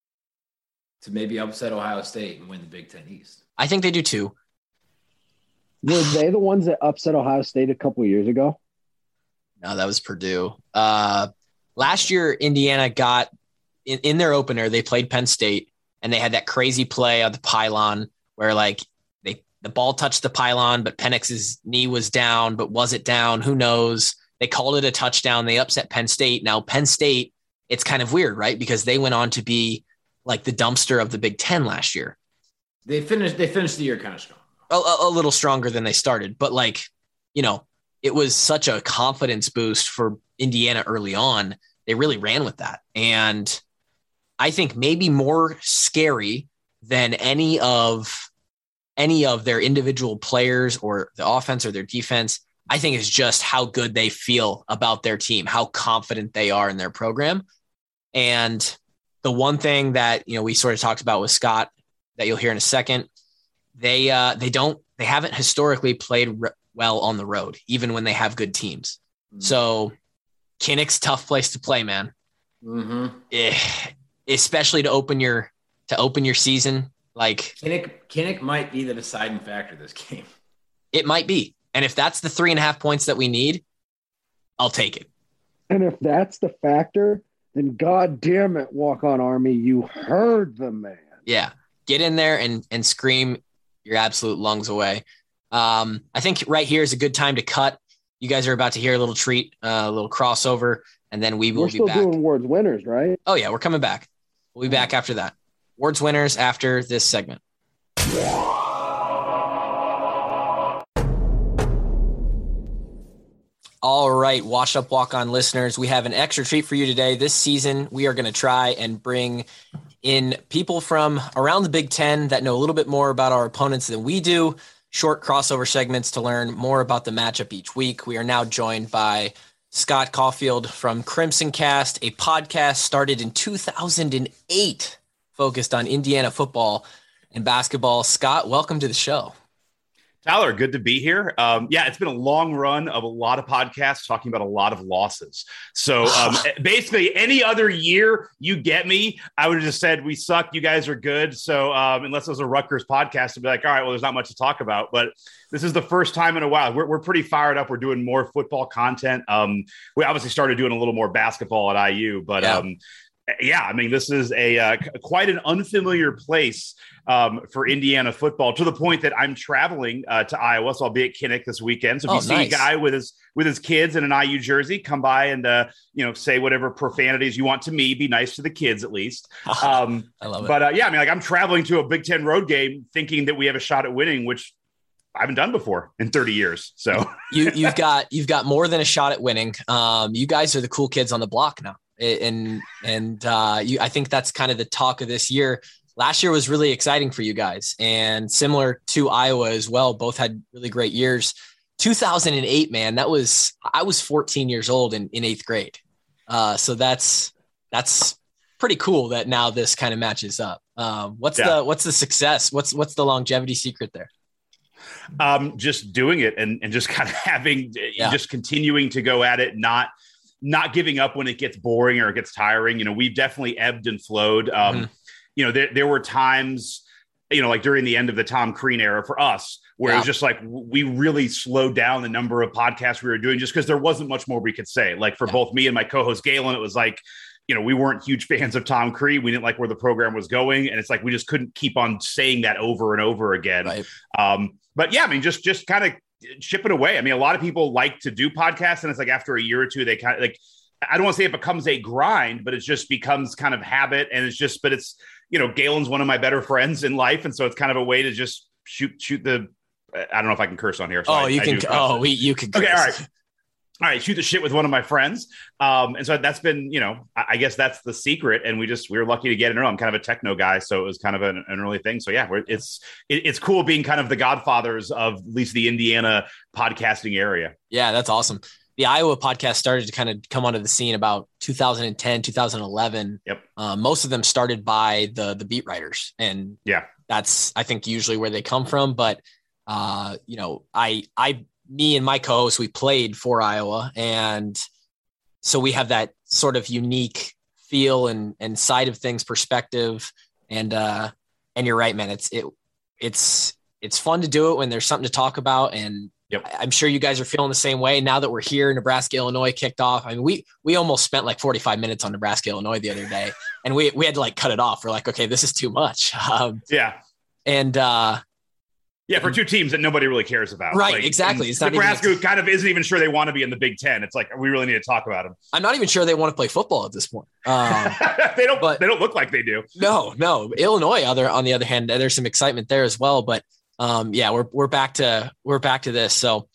to maybe upset Ohio State and win the Big Ten East. I think they do too. Were they the ones that upset Ohio State a couple years ago? No, that was Purdue. Uh, last year, Indiana got in, in their opener. They played Penn State, and they had that crazy play on the pylon where, like, they the ball touched the pylon, but Penix's knee was down. But was it down? Who knows? They called it a touchdown. They upset Penn State. Now, Penn State, it's kind of weird, right? Because they went on to be like the dumpster of the Big Ten last year. They finished. They finished the year kind of strong. A, a, a little stronger than they started, but like, you know, it was such a confidence boost for Indiana early on. They really ran with that. And I think maybe more scary than any of any of their individual players or the offense or their defense, I think is just how good they feel about their team, how confident they are in their program. And the one thing that, you know, we sort of talked about with Scott that you'll hear in a second, they uh, they don't they haven't historically played re- well on the road, even when they have good teams. Mm-hmm. So Kinnick's tough place to play, man. Mm-hmm. Eh, especially to open your to open your season. Like Kinnick, Kinnick might be the deciding factor this game. It might be. And if that's the three and a half points that we need, I'll take it. And if that's the factor, then God damn it, Walk On Army, you heard the man. Yeah. Get in there and and scream your absolute lungs away. Um, I think right here is a good time to cut. You guys are about to hear a little treat, uh, a little crossover, and then we will we're be still back. doing Ward's winners, right? Oh, yeah, we're coming back. We'll be back after that. Ward's winners after this segment. All right, Washed Up Walk On listeners, we have an extra treat for you today. This season, we are going to try and bring in people from around the Big Ten that know a little bit more about our opponents than we do. Short crossover segments to learn more about the matchup each week. We are now joined by Scott Caulfield from Crimson Cast, a podcast started in two thousand eight, focused on Indiana football and basketball. Scott, welcome to the show. Tyler, good to be here. Um, yeah, it's been a long run of a lot of podcasts talking about a lot of losses. So um, basically, any other year you get me, I would have just said, we suck, you guys are good. So um, unless it was a Rutgers podcast, I'd be like, all right, well, there's not much to talk about. But this is the first time in a while. We're, we're pretty fired up. We're doing more football content. Um, we obviously started doing a little more basketball at I U. But yeah, um, yeah I mean, this is a uh, quite an unfamiliar place Um, for Indiana football, to the point that I'm traveling uh, to Iowa, so I'll be at Kinnick this weekend. So if oh, you see nice. a guy with his with his kids in an I U jersey, come by and uh, you know, say whatever profanities you want to me. Be nice to the kids at least. Um, I love it. But uh, yeah, I mean, like I'm traveling to a Big Ten road game, thinking that we have a shot at winning, which I haven't done before in thirty years. So you you've got you've got more than a shot at winning. Um, you guys are the cool kids on the block now, and and uh, you I think that's kind of the talk of this year. Last year was really exciting for you guys, and similar to Iowa as well. Both had really great years. two thousand eight, man, that was I was fourteen years old in, in eighth grade. Uh, so that's that's pretty cool that now this kind of matches up. Um, what's yeah. the what's the success? What's what's the longevity secret there? Um, just doing it and and just kind of having yeah. just continuing to go at it, not not giving up when it gets boring or it gets tiring. You know, we've definitely ebbed and flowed. Um, mm-hmm. You know, there, there were times, you know, like during the end of the Tom Crean era for us, where yeah. it was just like we really slowed down the number of podcasts we were doing just because there wasn't much more we could say. Like for yeah. both me and my co-host Galen, it was like, you know, we weren't huge fans of Tom Crean. We didn't like where the program was going. And it's like, we just couldn't keep on saying that over and over again. Right. Um, but yeah, I mean, just, just kind of chip it away. I mean, a lot of people like to do podcasts, and it's like after a year or two, they kind of like, I don't want to say it becomes a grind, but it just becomes kind of habit. And it's just, but it's, you know, Galen's one of my better friends in life. And so it's kind of a way to just shoot, shoot the, I don't know if I can curse on here. So oh, I, you I can, oh, we, you can. Curse. Okay. All right. All right. Shoot the shit with one of my friends. Um, and so that's been, you know, I, I guess that's the secret. And we just, we were lucky to get in. I'm kind of a techno guy. So it was kind of an, an early thing. So yeah, we're, it's, it, it's cool being kind of the godfathers of at least the Indiana podcasting area. Yeah, that's awesome. The Iowa podcast started to kind of come onto the scene about two thousand ten, two thousand eleven. Yep. Uh, most of them started by the the beat writers, and yeah, that's I think usually where they come from. But uh, you know, I I me and my co-host, we played for Iowa, and so we have that sort of unique feel and and side of things perspective. And uh, and you're right, man. It's it it's it's fun to do it when there's something to talk about. And yep. I'm sure you guys are feeling the same way now that we're here. Nebraska, Illinois kicked off. I mean, we, we almost spent like forty-five minutes on Nebraska, Illinois the other day, and we, we had to like cut it off. We're like, okay, this is too much. Um, yeah. And, uh, yeah, for two teams that nobody really cares about. Right. Like, exactly. It's not Nebraska even, kind of isn't even sure they want to be in the Big Ten. It's like, we really need to talk about them. I'm not even sure they want to play football at this point. Um, they don't, but, they don't look like they do. No, no. Illinois, other, on the other hand, there's some excitement there as well, but um, yeah, we're, we're back to, we're back to this. So,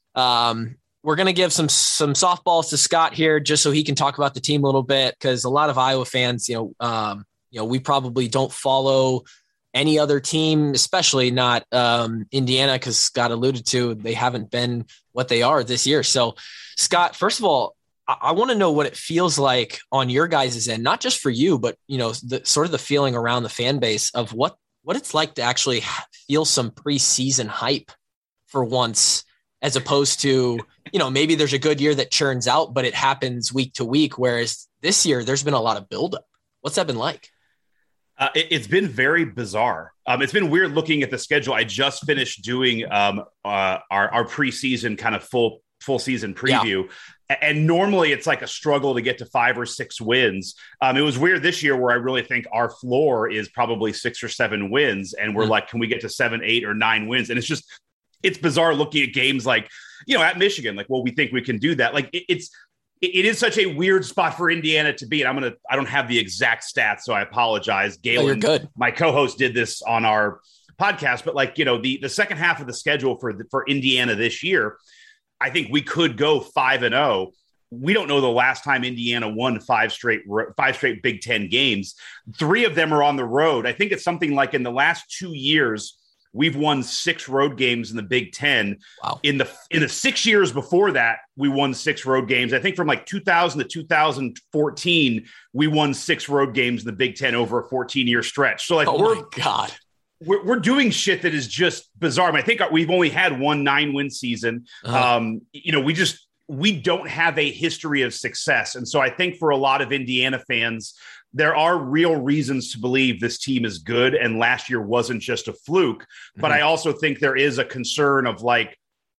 Um, we're going to give some, some softballs to Scott here just so he can talk about the team a little bit. Cause a lot of Iowa fans, you know, um, you know, we probably don't follow any other team, especially not, um, Indiana. Cause Scott alluded to, they haven't been what they are this year. So Scott, first of all, I, I want to know what it feels like on your guys' end, not just for you, but you know, the sort of the feeling around the fan base of what, what it's like to actually feel some preseason hype for once, as opposed to, you know, maybe there's a good year that churns out, but it happens week to week. Whereas this year, there's been a lot of buildup. What's that been like? Uh, it, it's been very bizarre. Um, it's been weird looking at the schedule. I just finished doing um, uh, our, our preseason kind of full full season preview. Yeah. And normally it's like a struggle to get to five or six wins. Um, it was weird this year where I really think our floor is probably six or seven wins. And we're mm-hmm. like, can we get to seven, eight or nine wins? And it's just, it's bizarre looking at games like, you know, at Michigan, like, well, we think we can do that. Like it, it's, it, it is such a weird spot for Indiana to be. And I'm going to, I don't have the exact stats, so I apologize. Galen, oh, you're good. My co-host, did this on our podcast, but like, you know, the, the second half of the schedule for the, for Indiana this year, I think we could go five and oh. We don't know the last time Indiana won five straight, five straight Big Ten games. Three of them are on the road. I think it's something like in the last two years, we've won six road games in the Big Ten. Wow. In the in the six years before that, we won six road games. I think from like two thousand to two thousand fourteen, we won six road games in the Big Ten over a fourteen-year stretch. So like, oh we're, my God. We're, we're doing shit that is just bizarre. I, mean, I think we've only had one nine-win season. Uh-huh. Um, you know, we just we don't have a history of success. And so I think for a lot of Indiana fans, there are real reasons to believe this team is good. And last year wasn't just a fluke, but mm-hmm. I also think there is a concern of like,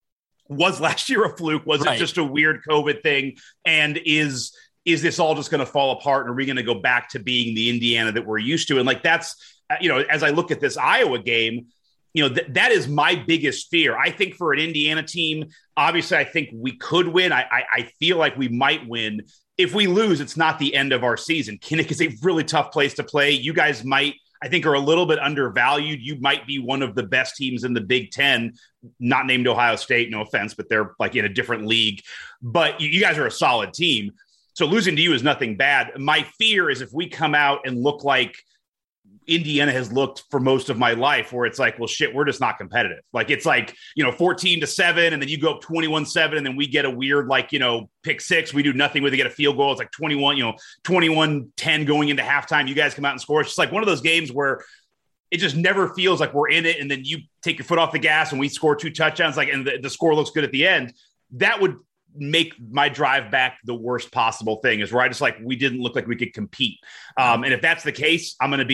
was last year a fluke? Was right. it just a weird COVID thing? And is, is this all just going to fall apart? And are we going to go back to being the Indiana that we're used to? And like, that's, you know, as I look at this Iowa game, you know, th- that is my biggest fear. I think for an Indiana team, obviously, I think we could win. I, I, I feel like we might win. If we lose, it's not the end of our season. Kinnick is a really tough place to play. You guys might, I think, are a little bit undervalued. You might be one of the best teams in the Big Ten, not named Ohio State, no offense, but they're like in a different league. But you, you guys are a solid team. So losing to you is nothing bad. My fear is if we come out and look like Indiana has looked for most of my life, where it's like, well, shit, we're just not competitive. Like it's like, you know, fourteen to seven, and then you go up twenty-one seven, and then we get a weird, like, you know, pick six. We do nothing with it, get a field goal. It's like twenty-one, you know, twenty-one ten going into halftime. You guys come out and score. It's just like one of those games where it just never feels like we're in it. And then you take your foot off the gas and we score two touchdowns, like, and the, the score looks good at the end. That would make my drive back the worst possible thing, is where I just like, we didn't look like we could compete. Um, and if that's the case, I'm going to be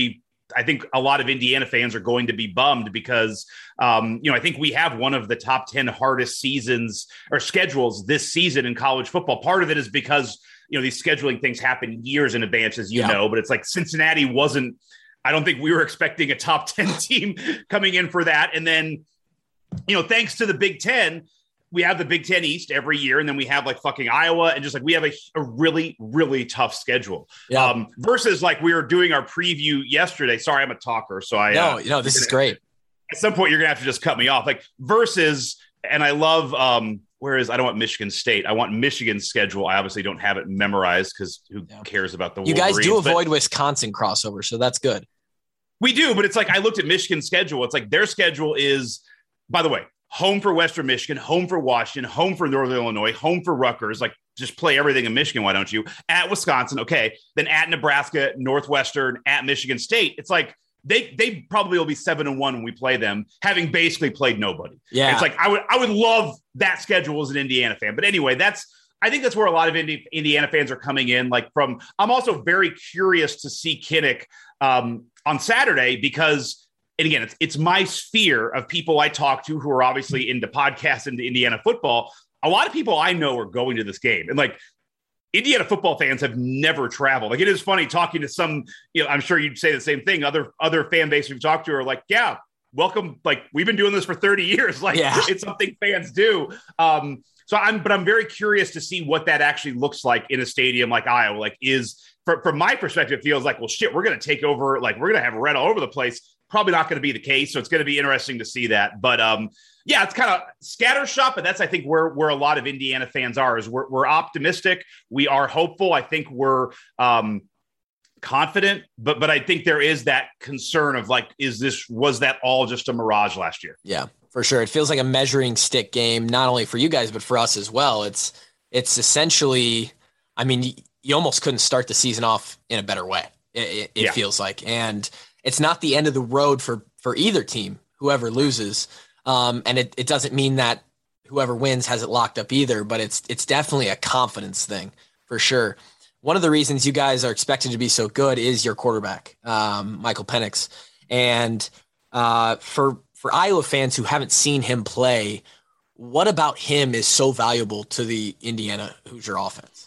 I think a lot of Indiana fans are going to be bummed because, um, you know, I think we have one of the top ten hardest seasons or schedules this season in college football. Part of it is because, you know, these scheduling things happen years in advance, as you yeah. know, but it's like Cincinnati wasn't, I don't think we were expecting a top ten team coming in for that. And then, you know, thanks to the Big Ten, we have the Big Ten East every year, and then we have like fucking Iowa, and just like we have a, a really, really tough schedule. Yeah. Um, versus like we were doing our preview yesterday. Sorry, I'm a talker, so I no, uh, no, this is great. At some point, you're gonna have to just cut me off. Like versus, and I love. Um, whereas I don't want Michigan State. I want Michigan's schedule. I obviously don't have it memorized because who yeah. cares about the you Wolverines? Guys do avoid but, Wisconsin crossover, so that's good. We do, but it's like I looked at Michigan's schedule. It's like their schedule is, by the way, home for Western Michigan, home for Washington, home for Northern Illinois, home for Rutgers. Like, just play everything in Michigan, why don't you? At Wisconsin, okay. Then at Nebraska, Northwestern, at Michigan State. It's like they they probably will be seven and one when we play them, having basically played nobody. Yeah, it's like I would I would love that schedule as an Indiana fan. But anyway, that's I think that's where a lot of Indi- Indiana fans are coming in. Like from, I'm also very curious to see Kinnick um, on Saturday because. And again, it's it's my sphere of people I talk to who are obviously into podcasts, into Indiana football. A lot of people I know are going to this game. And like Indiana football fans have never traveled. Like it is funny talking to some, you know, I'm sure you'd say the same thing. Other other fan base we've talked to are like, yeah, welcome. Like we've been doing this for thirty years. Like yeah. It's something fans do. Um, so I'm, but I'm very curious to see what that actually looks like in a stadium like Iowa. Like is, for, from my perspective, feels like, well, shit, we're going to take over. Like we're going to have red all over the place. Probably not going to be the case. So it's going to be interesting to see that. But um, yeah, it's kind of scattershot, but that's, I think, where, where a lot of Indiana fans are is we're, we're optimistic. We are hopeful. I think we're um, confident, but, but I think there is that concern of like, is this, was that all just a mirage last year? Yeah, for sure. It feels like a measuring stick game, not only for you guys, but for us as well. It's, it's essentially, I mean, you almost couldn't start the season off in a better way. It, it, it yeah. feels like, and it's not the end of the road for, for either team, whoever loses. Um, and it, it doesn't mean that whoever wins has it locked up either, but it's, it's definitely a confidence thing for sure. One of the reasons you guys are expected to be so good is your quarterback, um, Michael Penix. And uh, for, for Iowa fans who haven't seen him play, what about him is so valuable to the Indiana Hoosier offense?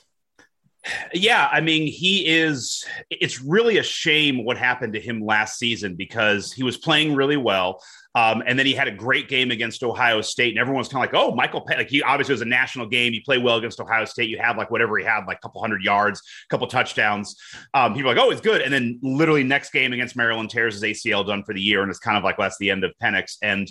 Yeah, I mean, he is – it's really a shame what happened to him last season because he was playing really well, um, and then he had a great game against Ohio State, and everyone's kind of like, oh, Michael Penix, like he obviously was a national game. You play well against Ohio State. You have like whatever he had, like a couple hundred yards, a couple touchdowns. Um, people are like, oh, it's good. And then literally next game against Maryland tears his A C L done for the year, and it's kind of like, well, that's the end of Penix. And,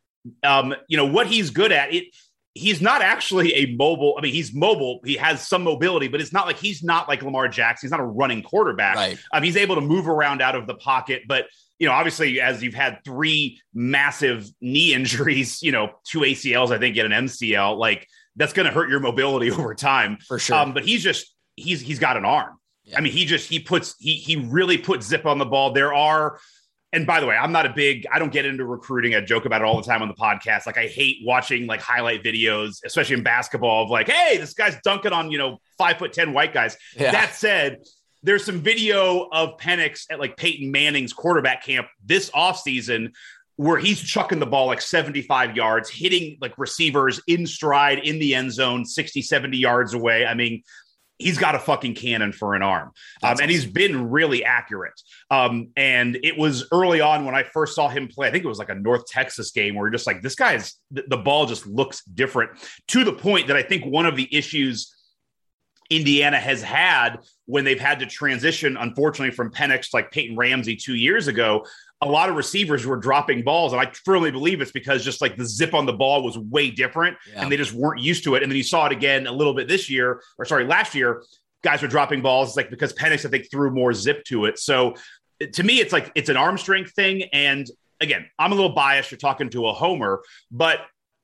um, you know, what he's good at – it. He's not actually a mobile. I mean, he's mobile. He has some mobility, but it's not like he's not like Lamar Jackson. He's not a running quarterback. Right. Um, he's able to move around out of the pocket. But, you know, obviously, as you've had three massive knee injuries, you know, two A C Ls, I think, yet an M C L, like that's going to hurt your mobility over time. For sure. Um, but he's just he's he's got an arm. Yeah. I mean, he just he puts he he really puts zip on the ball. There are. And by the way, I'm not a big, I don't get into recruiting. I joke about it all the time on the podcast. Like I hate watching like highlight videos, especially in basketball of like, hey, this guy's dunking on, you know, five foot ten white guys. Yeah. That said, there's some video of Penix at like Peyton Manning's quarterback camp this offseason where he's chucking the ball like seventy-five yards, hitting like receivers in stride in the end zone, sixty, seventy yards away. I mean, he's got a fucking cannon for an arm. Um, and awesome. He's been really accurate. Um, and it was early on when I first saw him play, I think it was like a North Texas game where you're just like, this guy's, the, the ball just looks different to the point that I think one of the issues Indiana has had when they've had to transition, unfortunately, from Penix to like Peyton Ramsey two years ago, a lot of receivers were dropping balls. And I firmly believe it's because just like the zip on the ball was way different yeah. and they just weren't used to it. And then you saw it again a little bit this year, or sorry, last year, guys were dropping balls. It's like because Penix, I think, threw more zip to it. So to me, it's like, it's an arm strength thing. And again, I'm a little biased. You're talking to a homer, but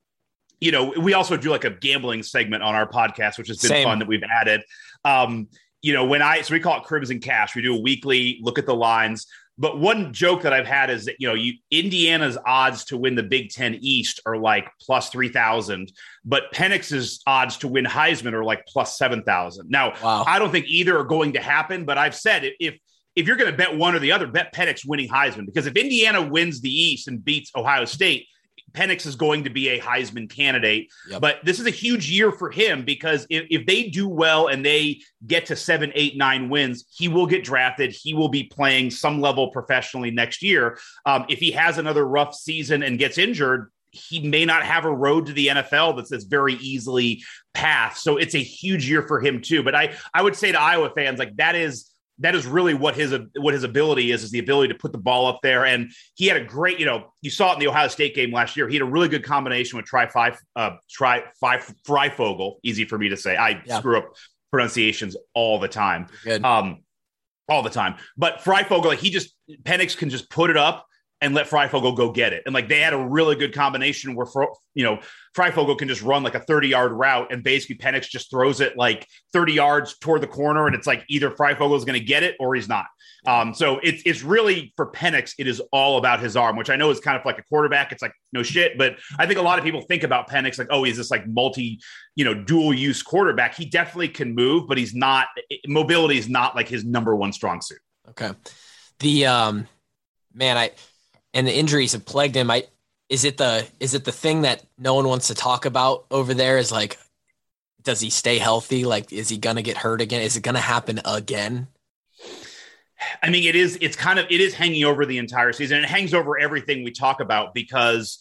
you know, we also do like a gambling segment on our podcast, which has been Same. fun that we've added. Um, you know, when I, so we call it Cribs and Cash. We do a weekly look at the lines. But one joke that I've had is that, you know, you, Indiana's odds to win the Big Ten East are like plus three thousand, but Penix's odds to win Heisman are like plus seven thousand. Now, wow. I don't think either are going to happen, but I've said if, if you're going to bet one or the other, bet Penix winning Heisman, because if Indiana wins the East and beats Ohio State, Penix is going to be a Heisman candidate. Yep. But this is a huge year for him, because if, if they do well and they get to seven, eight, nine wins, he will get drafted. He will be playing some level professionally next year. Um, if he has another rough season and gets injured, he may not have a road to the N F L that's, that's very easily passed. So it's a huge year for him too. But I, I would say to Iowa fans, like that is, that is really what his, what his ability is, is the ability to put the ball up there. And he had a great, you know, you saw it in the Ohio State game last year. He had a really good combination with Try Five, uh, Try Five, Freifogel. Easy for me to say. I yeah. screw up pronunciations all the time. Good. Um, all the time. But Freifogel, like he just, Penix can just put it up and let Freifogel go get it. And like they had a really good combination where, you know, Freifogel can just run like a thirty yard route and basically Penix just throws it like thirty yards toward the corner. And it's like either Freifogel is going to get it or he's not. Um, so it's, it's really for Penix, it is all about his arm, which I know is kind of like a quarterback. It's like no shit, but I think a lot of people think about Penix like, oh, he's this like multi, you know, dual use quarterback. He definitely can move, but he's not, mobility is not like his number one strong suit. Okay. The, um, man, I, and the injuries have plagued him. I is it the is it the thing that no one wants to talk about over there? Is like, does he stay healthy? Like, is he gonna get hurt again? Is it gonna happen again? I mean, it is. It's kind of it is hanging over the entire season. And it hangs over everything we talk about because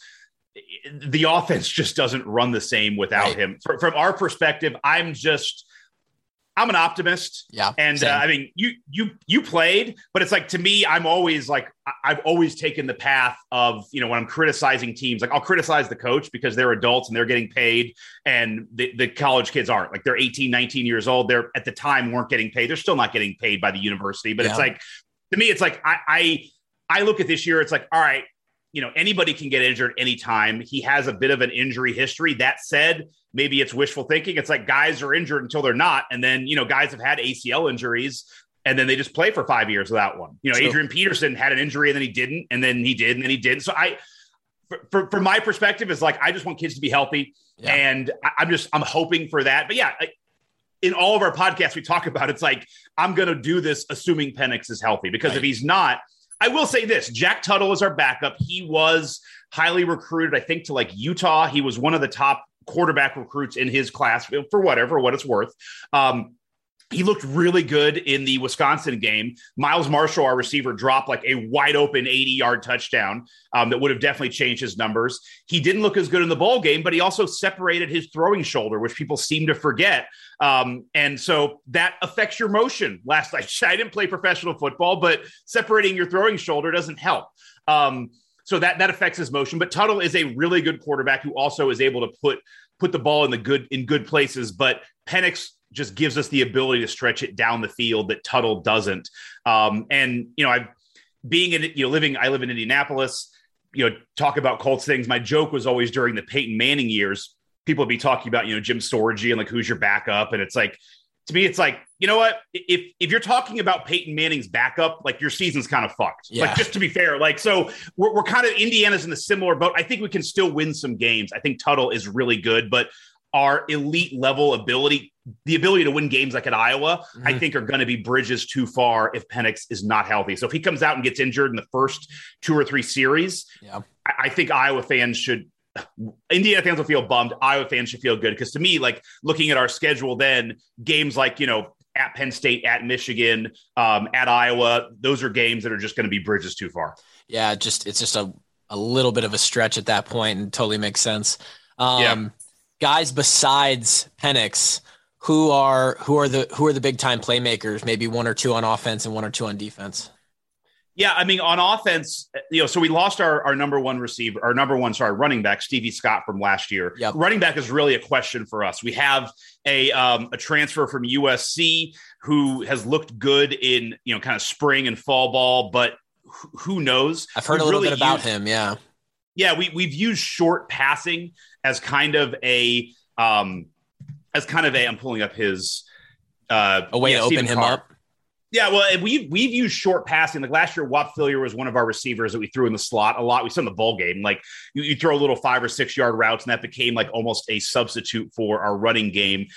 the offense just doesn't run the same without right. him. From, from our perspective, I'm just. I'm an optimist. Yeah. And uh, I mean, you, you, you played, but it's like, to me, I'm always like, I've always taken the path of, you know, when I'm criticizing teams, like I'll criticize the coach because they're adults and they're getting paid and the, the college kids aren't. Like they're eighteen, nineteen years old. They're at the time weren't getting paid. They're still not getting paid by the university, but yeah. it's like, to me, it's like, I, I, I look at this year, it's like, all right, you know, anybody can get injured anytime. He has a bit of an injury history. That said, maybe it's wishful thinking. It's like guys are injured until they're not. And then, you know, guys have had A C L injuries and then they just play for five years without one. You know, True. Adrian Peterson had an injury and then he didn't, and then he did, and then he didn't. So I, for, from my perspective, is like, I just want kids to be healthy. Yeah. And I, I'm just, I'm hoping for that. But yeah, I, in all of our podcasts, we talk about, it's like, I'm going to do this assuming Penix is healthy, because right. if he's not, I will say this, Jack Tuttle is our backup. He was highly recruited, I think, to like Utah. He was one of the top quarterback recruits in his class for whatever, what it's worth. Um, he looked really good in the Wisconsin game. Miles Marshall, our receiver, dropped like a wide open eighty yard touchdown um, that would have definitely changed his numbers. He didn't look as good in the bowl game, but he also separated his throwing shoulder, which people seem to forget. Um, and so that affects your motion. Last night, I didn't play professional football, but separating your throwing shoulder doesn't help. Um, so that, that affects his motion, but Tuttle is a really good quarterback who also is able to put, put the ball in the good, in good places. But Penix just gives us the ability to stretch it down the field that Tuttle doesn't. Um, and, you know, I being in, you know, living, I live in Indianapolis, you know, talk about Colts things. My joke was always during the Peyton Manning years, people would be talking about, you know, Jim Sorgi and like, who's your backup? And it's like, to me, it's like, you know what, if, if you're talking about Peyton Manning's backup, like your season's kind of fucked. Yeah. Like, just to be fair, like, so we're, we're kind of, Indiana's in a similar boat. I think we can still win some games. I think Tuttle is really good, but our elite level ability, the ability to win games like at Iowa, mm-hmm. I think are going to be bridges too far if Penix is not healthy. So if he comes out and gets injured in the first two or three series, yeah. I, I think Iowa fans should, Indiana fans will feel bummed. Iowa fans should feel good. Because to me, like looking at our schedule, then games like, you know, at Penn State, at Michigan, um, at Iowa, those are games that are just going to be bridges too far. Yeah, just it's just a, a little bit of a stretch at that point, and totally makes sense. Um, yeah. Guys besides Penix, who are who are the who are the big time playmakers? Maybe one or two on offense and one or two on defense. Yeah, I mean, on offense, you know, so we lost our, our number one receiver, our number one, sorry, running back, Stevie Scott from last year. Yep. Running back is really a question for us. We have a um, a transfer from U S C who has looked good in, you know, kind of spring and fall ball, but who, who knows? I've heard we've a little really bit about used, him, yeah. Yeah, we, we've used short passing as kind of a, um, as kind of a, I'm pulling up his. Uh, a way yeah, to open him Carr. up. Yeah, well, we've we've used short passing. Like last year, Wap Fillier was one of our receivers that we threw in the slot a lot. We saw in the bowl game, like you, you throw little five or six yard routes, and that became like almost a substitute for our running game.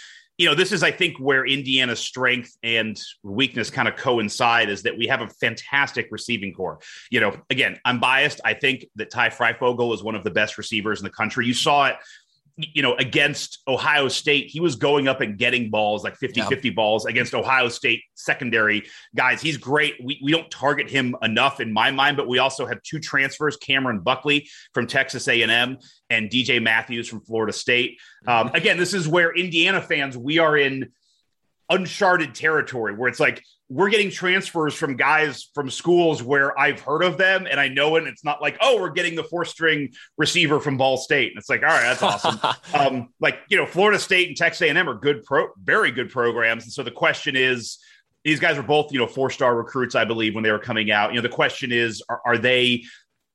you know, this is, I think, where Indiana's strength and weakness kind of coincide, is that we have a fantastic receiving core. You know, again, I'm biased. I think that Ty Freifogel is one of the best receivers in the country. You saw it, you know, against Ohio State. He was going up and getting balls, like fifty-fifty yeah. balls against Ohio State secondary guys. He's great. We, we don't target him enough in my mind, but we also have two transfers, Cameron Buckley from Texas A and M and D J Matthews from Florida State. Um, again, this is where Indiana fans, we are in uncharted territory, where it's like, we're getting transfers from guys from schools where I've heard of them and I know it. And it's not like, oh, we're getting the four string receiver from Ball State. And it's like, all right, that's awesome. um, like, you know, Florida State and Texas A and M are good, pro, very good programs. And so the question is, these guys are both, you know, four-star recruits, I believe, when they were coming out. You know, the question is, are, are they,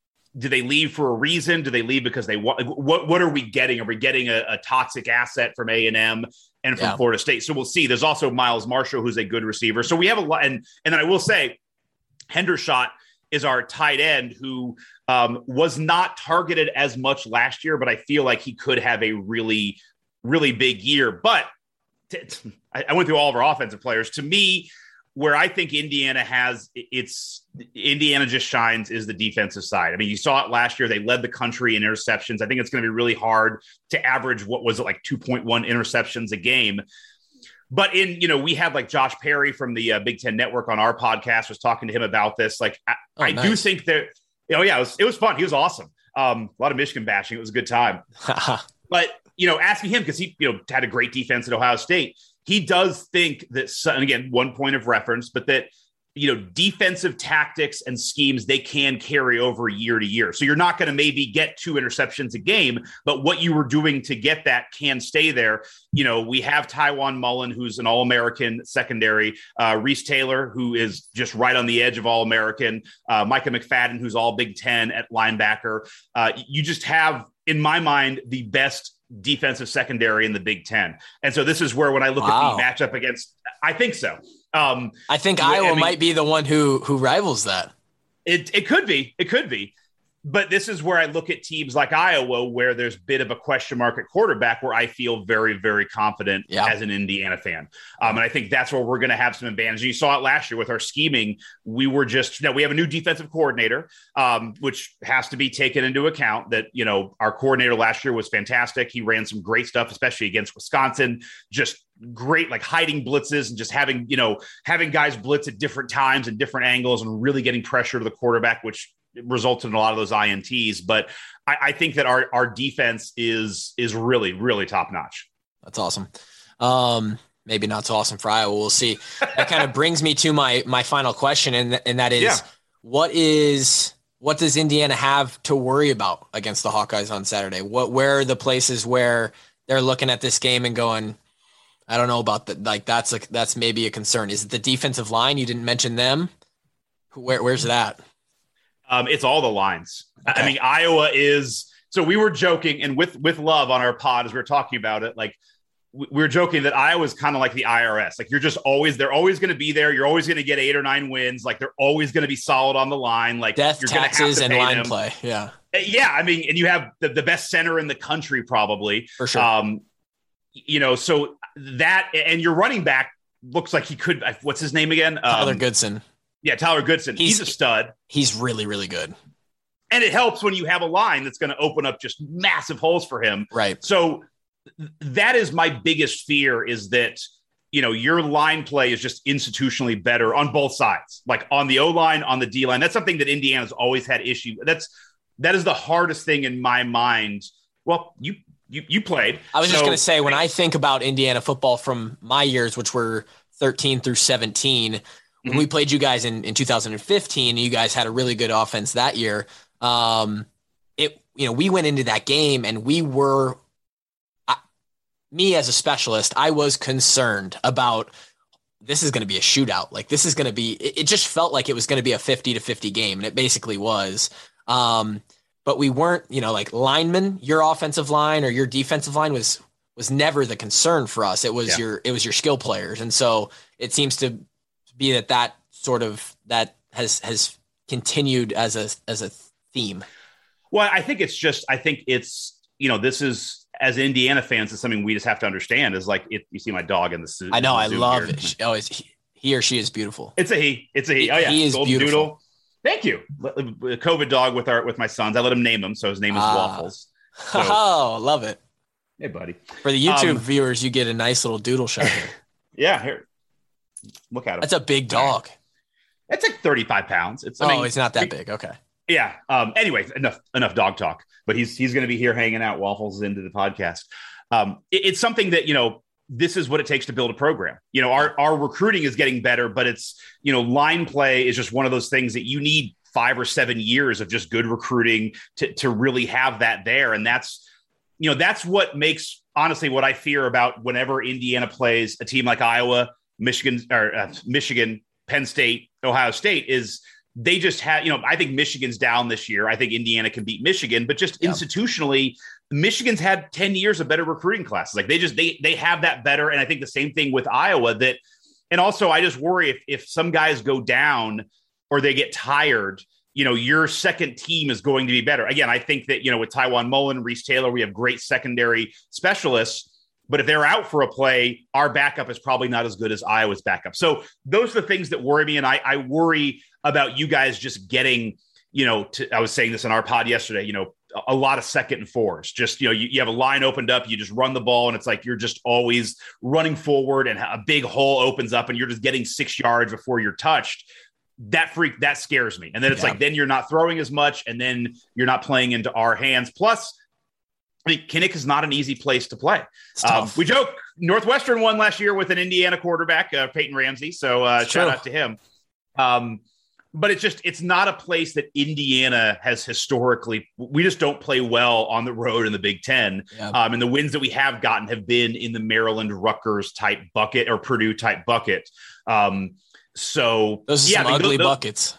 do they leave for a reason? Do they leave because they want, what, what are we getting? Are we getting a, a toxic asset from A and M and from yeah. Florida State? So we'll see. There's also Miles Marshall, who's a good receiver. So we have a lot. And, and then I will say, Hendershot is our tight end, who um, was not targeted as much last year, but I feel like he could have a really, really big year. But t- t- I went through all of our offensive players. To me, where I think Indiana has it's Indiana just shines is the defensive side. I mean, you saw it last year. They led the country in interceptions. I think it's going to be really hard to average, what was it, like two point one interceptions a game. But in, you know, we had like Josh Perry from the uh, Big Ten Network on our podcast, was talking to him about this. Like, I, oh, I nice. do think that, you know, yeah, it was, it was fun. He was awesome. Um, a lot of Michigan bashing. It was a good time. But, you know, asking him, because he, you know, had a great defense at Ohio State. He does think that, and again, one point of reference, but that, you know, defensive tactics and schemes, they can carry over year to year. So you're not going to maybe get two interceptions a game, but what you were doing to get that can stay there. You know, we have Tywan Mullen, who's an All-American secondary, uh, Reese Taylor, who is just right on the edge of All-American, uh, Micah McFadden, who's all Big Ten at linebacker. Uh, you just have, in my mind, the best defensive secondary in the Big Ten. And so this is where, when I look wow. at the matchup against, I think so. Um, I think Iowa I mean, might be the one who, who rivals that. It it could be, it could be, but this is where I look at teams like Iowa, where there's a bit of a question mark at quarterback, where I feel very, very confident yeah. as an Indiana fan. Um, and I think that's where we're going to have some advantage. You saw it last year with our scheming. We were just, you know, we have a new defensive coordinator, um, which has to be taken into account, that, you know, our coordinator last year was fantastic. He ran some great stuff, especially against Wisconsin, just great, like hiding blitzes and just having, you know, having guys blitz at different times and different angles and really getting pressure to the quarterback, which resulted in a lot of those I N Ts. But I, I think that our, our defense is, is really, really top notch. That's awesome. Um, maybe not so awesome for Iowa. We'll see. That kind of brings me to my, my final question. And, and that is, yeah. what is, what does Indiana have to worry about against the Hawkeyes on Saturday? What, where are the places where they're looking at this game and going, I don't know about that. Like that's a, that's maybe a concern. Is it the defensive line? You didn't mention them. Where, where's that? Um, it's all the lines. Okay. I mean, Iowa is, so we were joking, and with, with Love on our pod, as we were talking about it, like we were joking that Iowa is kind of like the I R S. Like, you're just always, they're always going to be there. You're always going to get eight or nine wins. Like, they're always going to be solid on the line. Like, death, you're taxes, and line them. play. Yeah. Yeah. I mean, and you have the, the best center in the country, probably. For sure. Um, you know, so that, and your running back looks like he could, what's his name again? Tyler um, Goodson. Yeah, Tyler Goodson. He's, he's a stud. He's really, really good. And it helps when you have a line that's going to open up just massive holes for him. Right. So th- that is my biggest fear, is that, you know, your line play is just institutionally better on both sides, like on the O-line, on the D-line. That's something that Indiana's always had issue. That's, that is the hardest thing in my mind. Well, you, you, you played. I was so, just going to say, when I think about Indiana football from my years, which were thirteen through seventeen, when mm-hmm. we played you guys in, in two thousand fifteen, you guys had a really good offense that year. Um, it, you know, we went into that game and we were, I, me as a specialist, I was concerned about, this is going to be a shootout. Like, this is going to be, it, it just felt like it was going to be a fifty to fifty game. And it basically was. Um, but we weren't, you know, like linemen, your offensive line or your defensive line was, was never the concern for us. It was yeah. your, it was your skill players. And so it seems to be that that sort of, that has, has continued as a, as a theme. Well, I think it's just, I think it's, you know, this is, as Indiana fans, it's something we just have to understand is like, it, you see my dog in the suit. I know. I Zoom love here. it. She, oh, is he, he or she is beautiful. It's a he. It's a he. Oh yeah, he is Golden beautiful. Doodle. Thank you. A COVID dog with our with my sons. I let him name him, so his name is Ah. Waffles. So, Oh, love it. hey, buddy. For the YouTube Um, viewers, you get a nice little doodle shot here. Yeah, here. Look at him. That's a big dog. It's like thirty-five pounds. It's. I Oh, mean, it's not that big. Okay. Yeah. Um, anyways, enough enough dog talk. But he's he's going to be here hanging out. Waffles is into the podcast. Um, it- it's something that, you know, this is what it takes to build a program. You know, our our recruiting is getting better, but it's, you know, line play is just one of those things that you need five or seven years of just good recruiting to to really have that there. And that's, you know, that's what makes, honestly, what I fear about whenever Indiana plays a team like Iowa, Michigan, or uh, Michigan, Penn State, Ohio State is. They just had, you know, I think Michigan's down this year. I think Indiana can beat Michigan, but just Yeah. institutionally, Michigan's had ten years of better recruiting classes. Like they just, they, they have that better. And I think the same thing with Iowa that, and also I just worry if, if some guys go down or they get tired, you know, your second team is going to be better. Again, I think that, you know, with Tywan Mullen, Reese Taylor, we have great secondary specialists. But if they're out for a play, our backup is probably not as good as Iowa's backup. So those are the things that worry me. And I, I worry about you guys just getting, you know, to, I was saying this in our pod yesterday, you know, a, a lot of second and fours. Just, you know, you, you have a line opened up, you just run the ball, and it's like you're just always running forward and a big hole opens up and you're just getting six yards before you're touched. That freak, that scares me. And then it's Yeah. like, then you're not throwing as much, and then you're not playing into our hands. Plus, I mean, Kinnick is not an easy place to play. Um, we joke Northwestern won last year with an Indiana quarterback, uh, Peyton Ramsey. So uh, shout true. out to him. Um, but it's just, it's not a place that Indiana has historically, we just don't play well on the road in the Big Ten. Yeah. Um, and the wins that we have gotten have been in the Maryland Rutgers type bucket or Purdue type bucket. Um, so Those are yeah, some I mean, ugly those- buckets.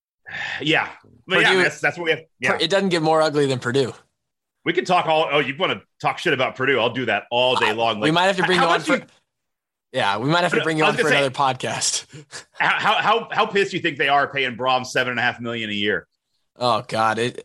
Yeah. But yeah, Purdue- that's, that's what we have. Yeah. It doesn't get more ugly than Purdue. We can talk all. Oh, you want to talk shit about Purdue? I'll do that all day long. we might have to bring how you on much for. you- Yeah, we might have to But, bring you I on was for gonna say- another podcast. how how how pissed do you think they are paying Braum seven and a half million a year? Oh God, it,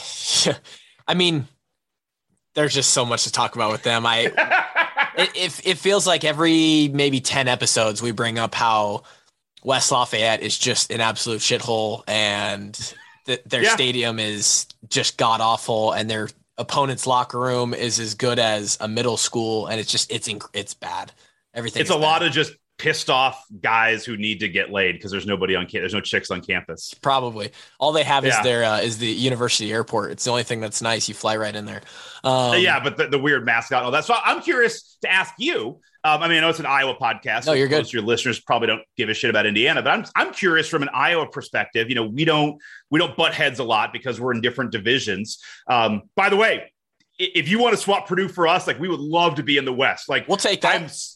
it- I mean, there's just so much to talk about with them. I it, it it feels like every maybe ten episodes we bring up how West Lafayette is just an absolute shithole, and th- their Yeah. stadium is just god awful, and their opponent's locker room is as good as a middle school, and it's just it's inc- it's bad. Everything. It's a lot of just pissed off guys who need to get laid because there's nobody on campus. There's no chicks on campus. Probably all they have Yeah. is their uh, is the university airport. It's the only thing that's nice. You fly right in there. Um, yeah, but the, the weird mascot and all that. So I'm curious to ask you. Um, I mean, I know it's an Iowa podcast. No, you're good. Most of your listeners probably don't give a shit about Indiana, but I'm I'm curious from an Iowa perspective. You know, we don't we don't butt heads a lot because we're in different divisions. Um, by the way, i- if you want to swap Purdue for us, like we would love to be in the West. Like We'll take that. I'm s-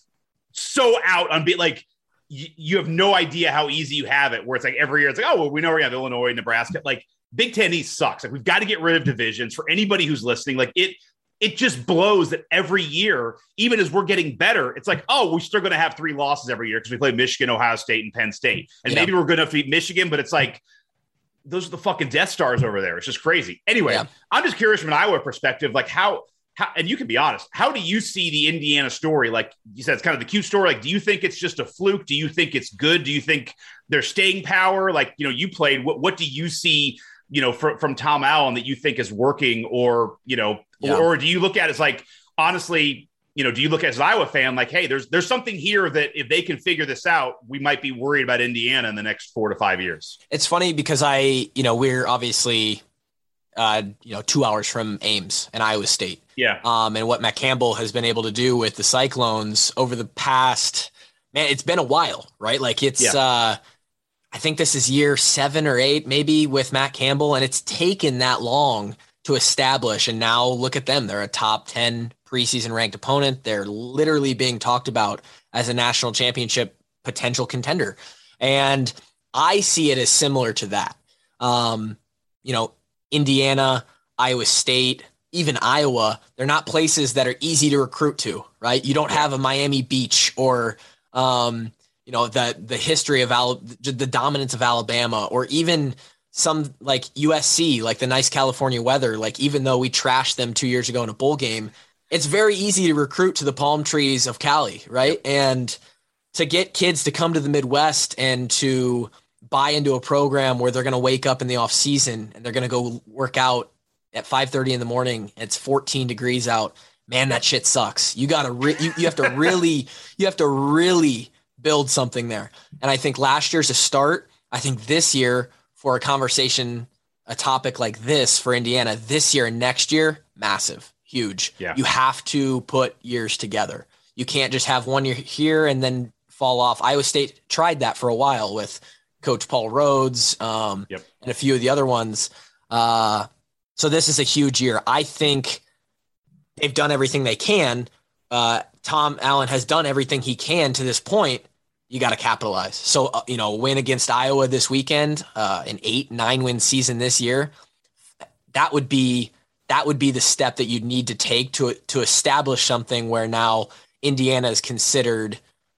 so out on being like y- you have no idea how easy you have it. Where it's like every year it's like, oh well, we know we're gonna have Illinois, Nebraska. Like Big Ten East sucks. Like we've got to get rid of divisions. For anybody who's listening, like it. It just blows that every year, even as we're getting better, it's like, oh, we're still going to have three losses every year because we play Michigan, Ohio State, and Penn State. And Yeah. maybe we're going to beat Michigan, but it's like, those are the fucking Death Stars over there. It's just crazy. Anyway, Yeah. I'm just curious from an Iowa perspective, like how, how, and you can be honest, how do you see the Indiana story? Like you said, it's kind of the cute story. Like, do you think it's just a fluke? Do you think it's good? Do you think there's staying power? Like, you know, you played, what, what do you see, you know, from, from Tom Allen that you think is working, or, you know, Yeah. or, or do you look at it as like, honestly, you know, do you look at it as an Iowa fan, like, hey, there's, there's something here that if they can figure this out, we might be worried about Indiana in the next four to five years. It's funny because I, you know, we're obviously, uh, you know, two hours from Ames and Iowa State. Yeah. Um, and what Matt Campbell has been able to do with the Cyclones over the past, man, it's been a while, right? Like it's, Yeah. uh, I think this is year seven or eight, maybe with Matt Campbell, and it's taken that long to establish. And now look at them. They're a top ten preseason ranked opponent. They're literally being talked about as a national championship potential contender. And I see it as similar to that. Um, you know, Indiana, Iowa State, even Iowa, they're not places that are easy to recruit to, right? You don't have a Miami Beach or, um, you know, the, the history of Al- the dominance of Alabama, or even some like U S C, like the nice California weather. Like, even though we trashed them two years ago in a bowl game, it's very easy to recruit to the palm trees of Cali, right? Yep. And to get kids to come to the Midwest and to buy into a program where they're going to wake up in the off season and they're going to go work out at five thirty in the morning. It's fourteen degrees out. Man, that shit sucks. You got to, re- you, you have to really, you have to really build something there. And I think last year's a start. I think this year for a conversation, a topic like this for Indiana this year and next year, massive, huge. Yeah. You have to put years together. You can't just have one year here and then fall off. Iowa State tried that for a while with Coach Paul Rhodes um, yep. and a few of the other ones. Uh, so this is a huge year. I think they've done everything they can. Uh, Tom Allen has done everything he can to this point. You got to capitalize. So, uh, you know, win against Iowa this weekend, uh, an eight, nine win season this year. That would be, that would be the step that you'd need to take to, to establish something where now Indiana is considered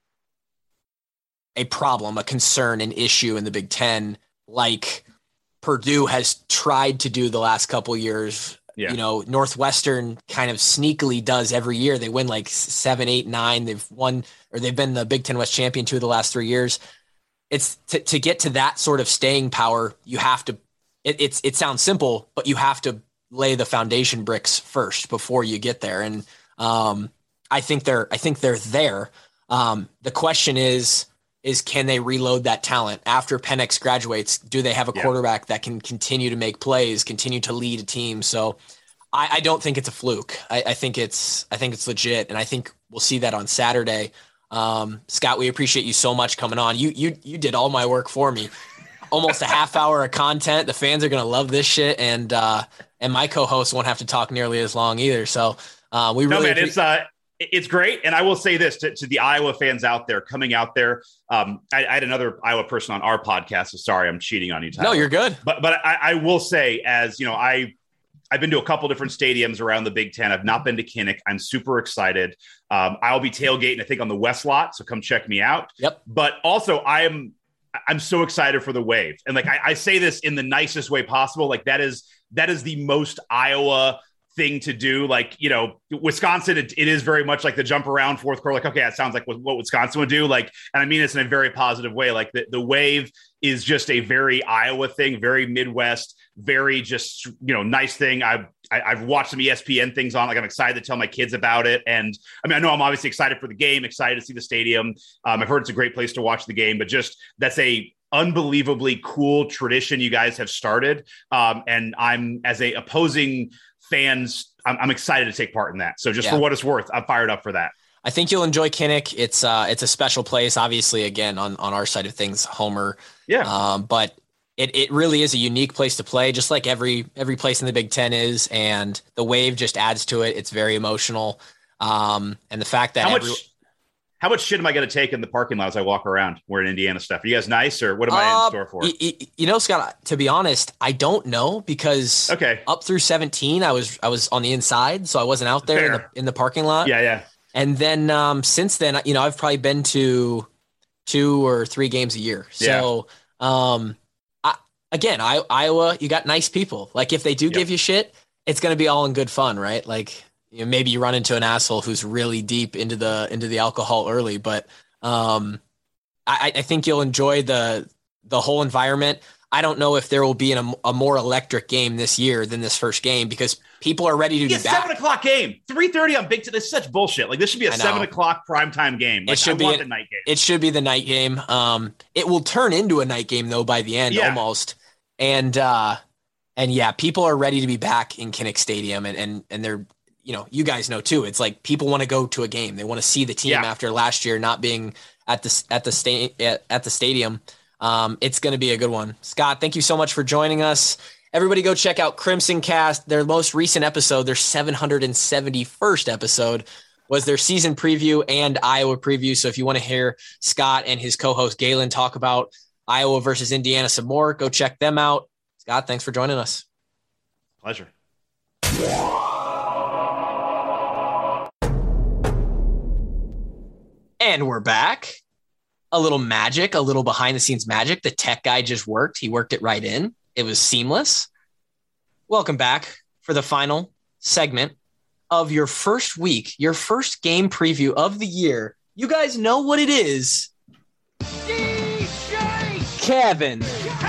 a problem, a concern, an issue in the Big Ten, like Purdue has tried to do the last couple of years. Yeah. You know, Northwestern kind of sneakily does every year. They win like seven, eight, nine. They've won, or they've been the Big Ten West champion two of the last three years. It's to, to get to that sort of staying power. You have to, it, it's, it sounds simple, but you have to lay the foundation bricks first before you get there. And um, I think they're, I think they're there. Um, the question is, is can they reload that talent after Penix graduates? Do they have a yeah. quarterback that can continue to make plays, continue to lead a team? So I, I don't think it's a fluke. I, I think it's, I think it's legit. And I think we'll see that on Saturday. Um, Scott, we appreciate you so much coming on. You, you, you did all my work for me, almost a half hour of content. The fans are going to love this shit. And, uh, and my co-host won't have to talk nearly as long either. So uh, we no, really, man, it's, uh, It's great. And I will say this to, to the Iowa fans out there coming out there. Um, I, I had another Iowa person on our podcast. So sorry, I'm cheating on you, Tyler. No, you're good. But but I, I will say, as you know, I, I've been to a couple different stadiums around the Big Ten. I've not been to Kinnick. I'm super excited. Um, I'll be tailgating, I think, on the West lot. So come check me out. Yep. But also I am I'm so excited for the Wave. And like I, I say this in the nicest way possible. Like that is that is the most Iowa thing to do. Like, you know, Wisconsin, it, it is very much like the jump around fourth quarter. Like, okay, that sounds like what, what Wisconsin would do. Like, and I mean, it's in a very positive way. Like the, the Wave is just a very Iowa thing, very Midwest, very just, you know, nice thing. I've, I, I've watched some E S P N things on, like I'm excited to tell my kids about it. And I mean, I know I'm obviously excited for the game, excited to see the stadium. Um, I've heard it's a great place to watch the game, but just that's a unbelievably cool tradition you guys have started. Um, and I'm, as a opposing fans, I'm, I'm excited to take part in that. So just yeah. for what it's worth, I'm fired up for that. I think you'll enjoy Kinnick. It's uh, it's a special place, obviously, again, on, on our side of things, Homer. Yeah. Um, but it, it really is a unique place to play, just like every, every place in the Big Ten is. And the Wave just adds to it. It's very emotional. Um, and the fact that how every- much, how much shit am I going to take in the parking lot as I walk around wearing Indiana stuff? Are you guys nice, or what am I uh, in store for? Y- you know, Scott, to be honest, I don't know, because okay. up through seventeen, I was, I was on the inside. So I wasn't out there in the, in the parking lot. Yeah. Yeah. And then um, since then, you know, I've probably been to two or three games a year. So yeah. um, I, again, I, Iowa, you got nice people. Like if they do yep. give you shit, it's going to be all in good fun, right? Like, you know, maybe you run into an asshole who's really deep into the into the alcohol early, but um, I, I think you'll enjoy the the whole environment. I don't know if there will be an, a more electric game this year than this first game, because people are ready to yeah, be back. Seven o'clock game, three thirty on Big Ten. This is such bullshit. Like this should be a seven o'clock primetime game. Like, it should I be want a, the night game. It should be the night game. Um, it will turn into a night game though by the end, yeah. almost. And uh, and yeah, people are ready to be back in Kinnick Stadium, and and and they're. You know, you guys know too. It's like people want to go to a game. They want to see the team yeah. after last year not being at the at the sta- at, at the stadium. Um, it's going to be a good one. Scott, thank you so much for joining us. Everybody, go check out Crimson Cast. Their most recent episode, their seven hundred seventy-first episode, was their season preview and Iowa preview. So if you want to hear Scott and his co-host Galen talk about Iowa versus Indiana some more, go check them out. Scott, thanks for joining us. Pleasure. And we're back. A little magic, a little behind the scenes magic. The tech guy just worked. He worked it right in. It was seamless. Welcome back for the final segment of your first week, your first game preview of the year. You guys know what it is. D J Kevin.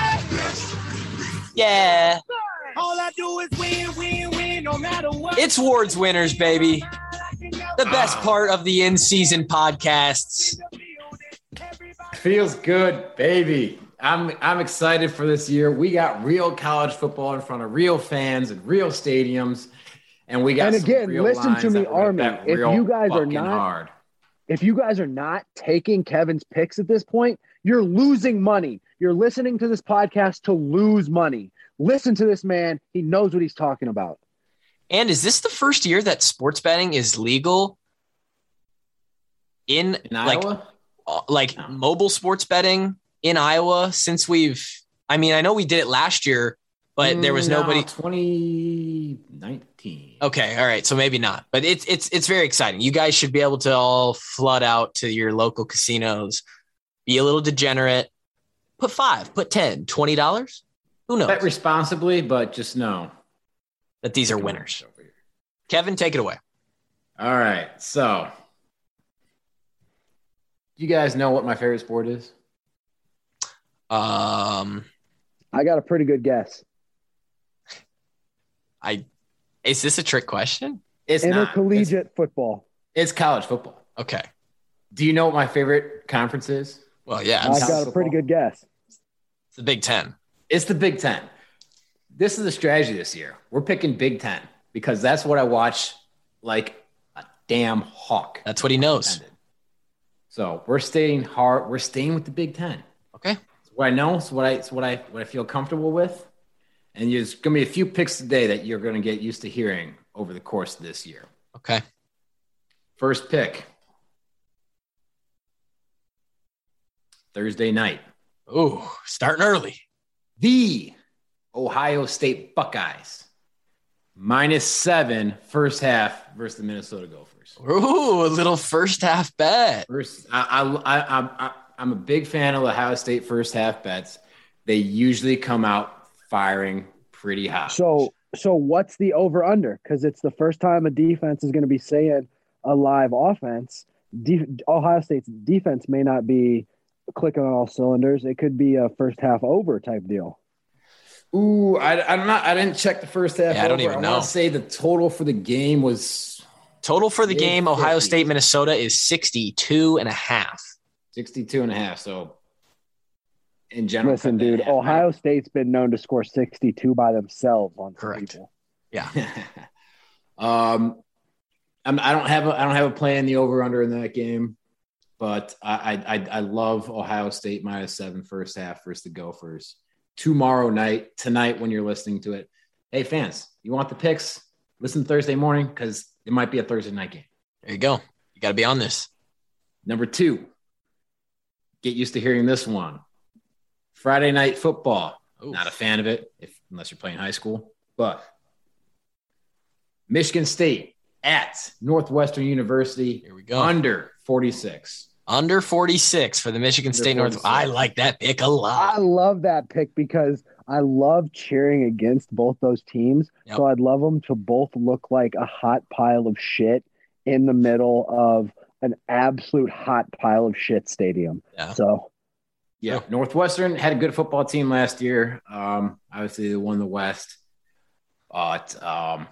Yeah. All I do is win, win, win, no matter what. It's Ward's Winners, baby. The best part of the in-season podcasts. Feels good, baby. I'm I'm excited for this year. We got real college football in front of real fans and real stadiums, and we got. And again, some real listen lines to me, that we're gonna Army. bet If real you guys are fucking not, hard. if you guys are not taking Kevin's picks at this point, you're losing money. You're listening to this podcast to lose money. Listen to this man. He knows what he's talking about. And is this the first year that sports betting is legal in, In like, Iowa? uh, like No. mobile sports betting in Iowa since we've, I mean, I know we did it last year, but there was No, nobody. twenty nineteen. Okay. All right. So maybe not, but it's, it's, it's very exciting. You guys should be able to all flood out to your local casinos, be a little degenerate, put five, put ten, twenty dollars. Who knows Bet responsibly, but just know that these are winners. Kevin, take it away. All right. So, you guys know what my favorite sport is? Um, I got a pretty good guess. I, is this a trick question? It's not. Intercollegiate It's, football. it's college football. Okay. Do you know what my favorite conference is? Well, yeah, I've it's, college got a pretty football. good guess. it's the Big Ten. It's the Big Ten. This is the strategy this year. We're picking Big Ten because that's what I watch like a damn hawk. That's what he knows. So we're staying hard. We're staying with the Big Ten. Okay. It's what I know. It's what I. It's what I. What I feel comfortable with. And there's going to be a few picks today that you're going to get used to hearing over the course of this year. Okay. First pick. Thursday night. Ooh, starting early. The Ohio State Buckeyes. Minus seven first half versus the Minnesota Gophers. Ooh, a little first half bet. First, I, I, I, I, I'm a big fan of the Ohio State first half bets. They usually come out firing pretty hot. So, so what's the over under? Because it's the first time a defense is going to be saying a live offense. De- Ohio State's defense may not be clicking on all cylinders. It could be a first half over type deal. Ooh, I, I'm not. I didn't check the first half. Yeah, I don't over. even I know. want to say the total for the game was Total for the Mid game, Ohio fifties. State, Minnesota is sixty-two and a half. sixty-two and a half. So, in general, Listen, cut that in dude, half. Ohio State's been known to score sixty-two by themselves on some Correct. people. Yeah. um, I'm, I don't have a I don't have a play in the over under in that game, but I I I love Ohio State minus seven first half versus the Gophers tomorrow night. Tonight when you're listening to it, hey fans, you want the picks? Listen Thursday morning because it might be a Thursday night game. There you go. You got to be on this. Number two, get used to hearing this one. Friday night football. Ooh. Not a fan of it, if unless you're playing high school, but Michigan State at Northwestern University. Here we go. Under forty-six. Under forty-six for the Michigan Under State North. forty-six. I like that pick a I lot. love that pick because I love cheering against both those teams. Yep. So I'd love them to both look like a hot pile of shit in the middle of an absolute hot pile of shit stadium. Yeah. So Yeah, Northwestern had a good football team last year. Um, obviously, they won the West, but um,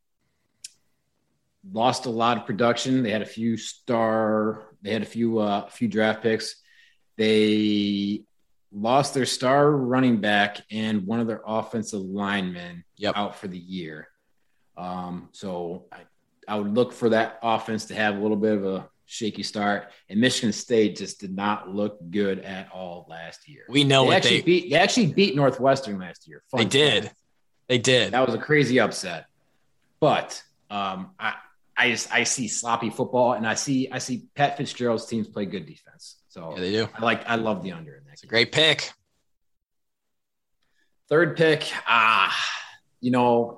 lost a lot of production. They had a few star. They had a few uh, few draft picks. They lost their star running back and one of their offensive linemen Yep. out for the year. Um, so I, I would look for that offense to have a little bit of a shaky start. And Michigan State just did not look good at all last year. We know they what actually they beat. They actually beat Northwestern last year. Fun they did. fact. They did. That was a crazy upset. But um, I, I just I see sloppy football, and I see I see Pat Fitzgerald's teams play good defense. So Yeah, they do. I like I love the under in that. It's a great pick. Third pick, ah, you know,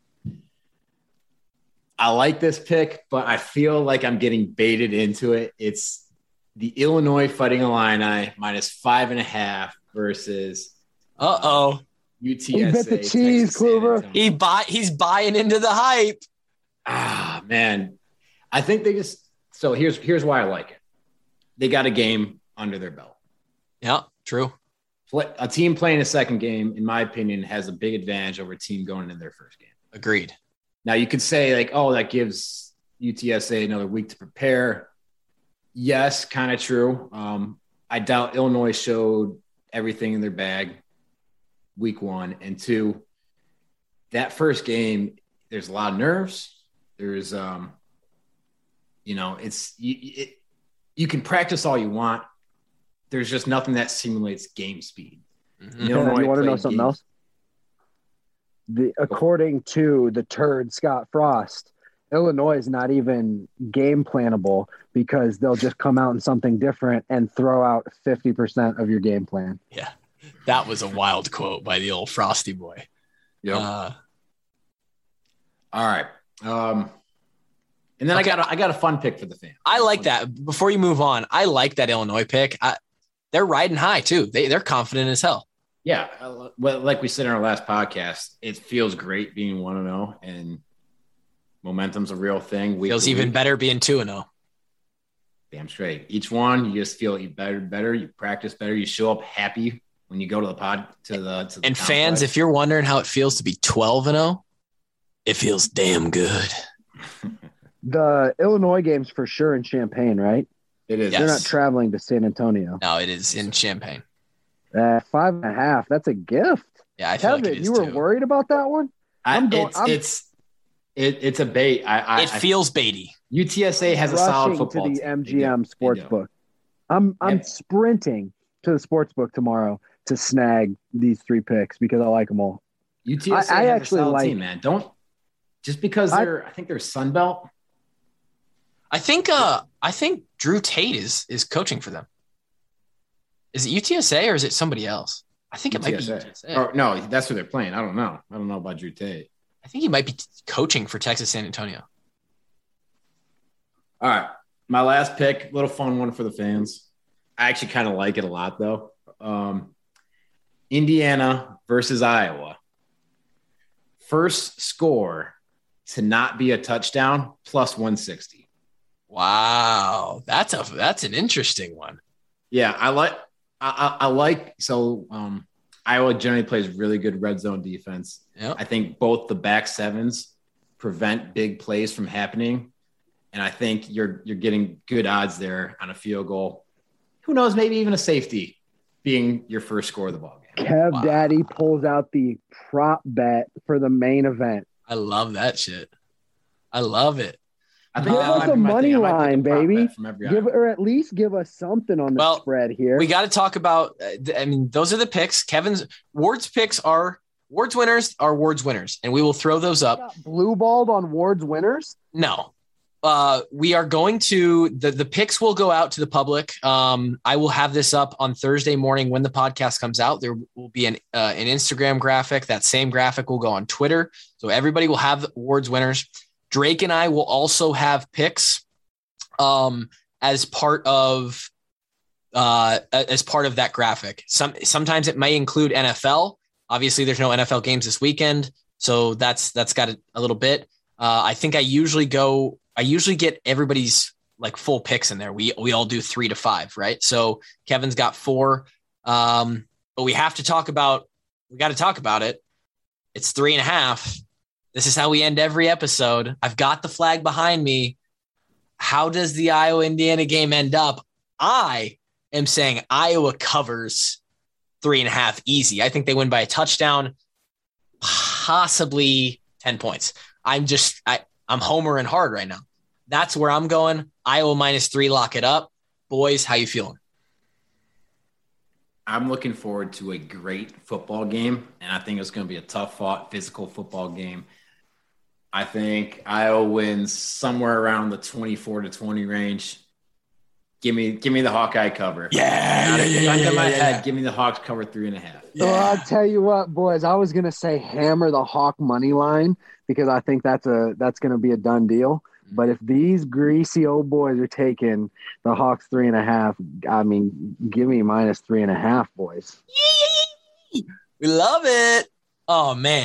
I like this pick, but I feel like I'm getting baited into it. It's the Illinois Fighting Illini minus five and a half versus Uh oh. U T S A. He bit the cheese, Texas San Kluber. Antonio. He buy he's buying into the hype. Ah Man, I think they just – so here's here's why I like it. They got a game under their belt. Yeah, true. A team playing a second game, in my opinion, has a big advantage over a team going into their first game. Agreed. Now, you could say, like, oh, that gives U T S A another week to prepare. Yes, kind of true. Um, I doubt Illinois showed everything in their bag week one. And two, that first game, there's a lot of nerves. There's, um, you know, it's you, it, you can practice all you want. There's just nothing that simulates game speed. Mm-hmm. You, you want to know something game. else? The, according to the turd Scott Frost, Illinois is not even game plannable because they'll just come out in something different and throw out fifty percent of your game plan. Yeah, that was a wild quote by the old Frosty boy. Yeah. Uh, All right. Um, and then okay. I got a, I got a fun pick for the fans. I like that. Before you move on, I like that Illinois pick. I, they're riding high too. They they're confident as hell. Yeah, well, like we said in our last podcast, it feels great being one and zero, and momentum's a real thing. Feels even week. better being two and zero. Damn straight. Each one, you just feel better, better. You practice better. You show up happy when you go to the pod to the. To the and fans, if you're wondering how it feels to be twelve and zero, it feels damn good. The Illinois game's for sure in Champaign, right? It is. They're yes. not traveling to San Antonio. No, it is in Champaign. Uh, five and a half. That's a gift. Yeah, I feel Kevin, like it is you were too. worried about that one? I'm I, going, it's, I'm, it's it, it's a bait. I, I, it feels baity. U T S A has a solid football to the team. M G M Sportsbook. I'm I'm yeah. sprinting to the Sportsbook tomorrow to snag these three picks because I like them all. U T S A I, I has actually a solid like, team, man. Don't just because they're I, I think they're Sunbelt. I think uh I think Drew Tate is is coaching for them. Is it U T S A or is it somebody else? I think it U T S A. might be U T S A. Oh, no, that's who they're playing. I don't know. I don't know about Drew Tate. I think he might be coaching for Texas San Antonio. All right. My last pick, little fun one for the fans. I actually kind of like it a lot, though. Um, Indiana versus Iowa. First score to not be a touchdown, plus one sixty. Wow. That's a that's an interesting one. Yeah, I like I, I, I like so um, Iowa generally plays really good red zone defense. Yep. I think both the back sevens prevent big plays from happening, and I think you're you're getting good odds there on a field goal. Who knows? Maybe even a safety being your first score of the ball game. Kev Wow. Daddy pulls out the prop bet for the main event. I love that shit. I love it. I think give that us might a be my money thing. I might line, take a prop baby. bet from every Give Iowa. or at least give us something on the Well, spread here. We got to talk about. Uh, I mean, those are the picks. Kevin's Ward's picks are Ward's winners are Ward's winners, and we will throw those up. Got blue balled on Ward's winners. No, uh, we are going to the the picks will go out to the public. Um, I will have this up on Thursday morning when the podcast comes out. There will be an uh, an Instagram graphic. That same graphic will go on Twitter, so everybody will have Ward's winners. Drake and I will also have picks um, as part of uh, as part of that graphic. Some sometimes it may include N F L. Obviously, there's no N F L games this weekend, so that's that's got a, a little bit. Uh, I think I usually go. I usually get everybody's like full picks in there. We we all do three to five, right? So Kevin's got four, um, but we have to talk about. We got to talk about it. It's three and a half. This is how we end every episode. I've got the flag behind me. How does the Iowa-Indiana game end up? I am saying Iowa covers three and a half easy. I think they win by a touchdown, possibly ten points. I'm just I, I'm homering hard right now. That's where I'm going. Iowa minus three, lock it up. Boys, how you feeling? I'm looking forward to a great football game, and I think it's going to be a tough-fought, physical football game. I think Iowa wins somewhere around the twenty-four to twenty range. Give me, give me the Hawkeye cover. Yeah, yeah, yeah, yeah, yeah, in my yeah, head, yeah. give me the Hawks cover three and a half. Yeah. Well, I'll tell you what, boys. I was gonna say hammer the Hawk money line because I think that's a that's gonna be a done deal. But if these greasy old boys are taking the Hawks three and a half, I mean, give me minus three and a half, boys. We love it. Oh man.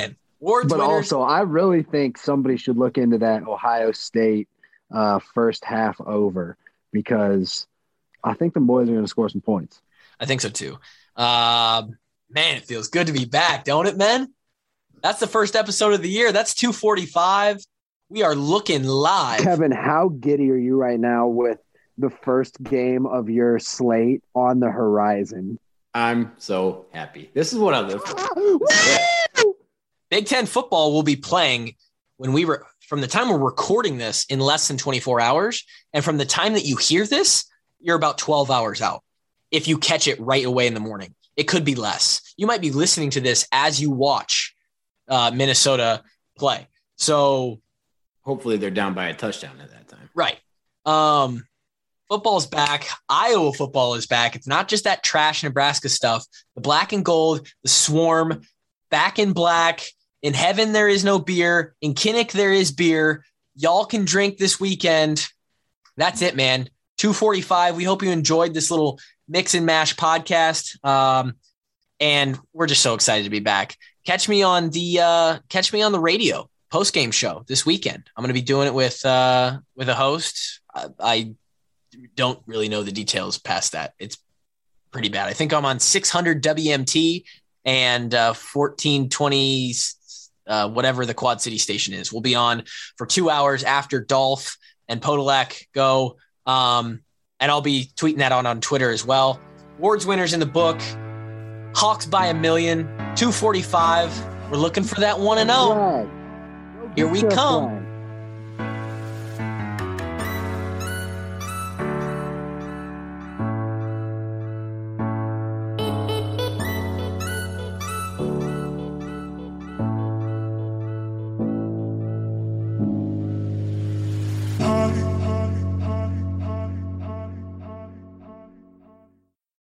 Wards But winners. also, I really think somebody should look into that Ohio State uh, first half over because I think the boys are going to score some points. I think so too. Uh, man, it feels good to be back, don't it, man? That's the first episode of the year. That's two forty-five. We are looking live. Kevin, how giddy are you right now with the first game of your slate on the horizon? I'm so happy. This is what I live for. Big Ten football will be playing when we were from the time we're recording this in less than twenty-four hours. And from the time that you hear this, you're about twelve hours out. If you catch it right away in the morning, it could be less. You might be listening to this as you watch uh, Minnesota play. So hopefully they're down by a touchdown at that time. Right. Um, football's back. Iowa football is back. It's not just that trash Nebraska stuff. The black and gold, the swarm, back in black. In heaven, there is no beer. In Kinnick, there is beer. Y'all can drink this weekend. That's it, man. two forty-five. We hope you enjoyed this little mix and mash podcast. Um, and we're just so excited to be back. Catch me on the uh, catch me on the radio post-game show this weekend. I'm going to be doing it with uh, with a host. I, I don't really know the details past that. It's pretty bad. I think I'm on six hundred W M T and uh, fourteen twenty, uh, whatever the Quad City station is. We'll be on for two hours after Dolph and Podolak go. Um, and I'll be tweeting that on on Twitter as well. Wards winners in the book. Hawks by a million. two forty-five. We're looking for that one and oh. Here we come.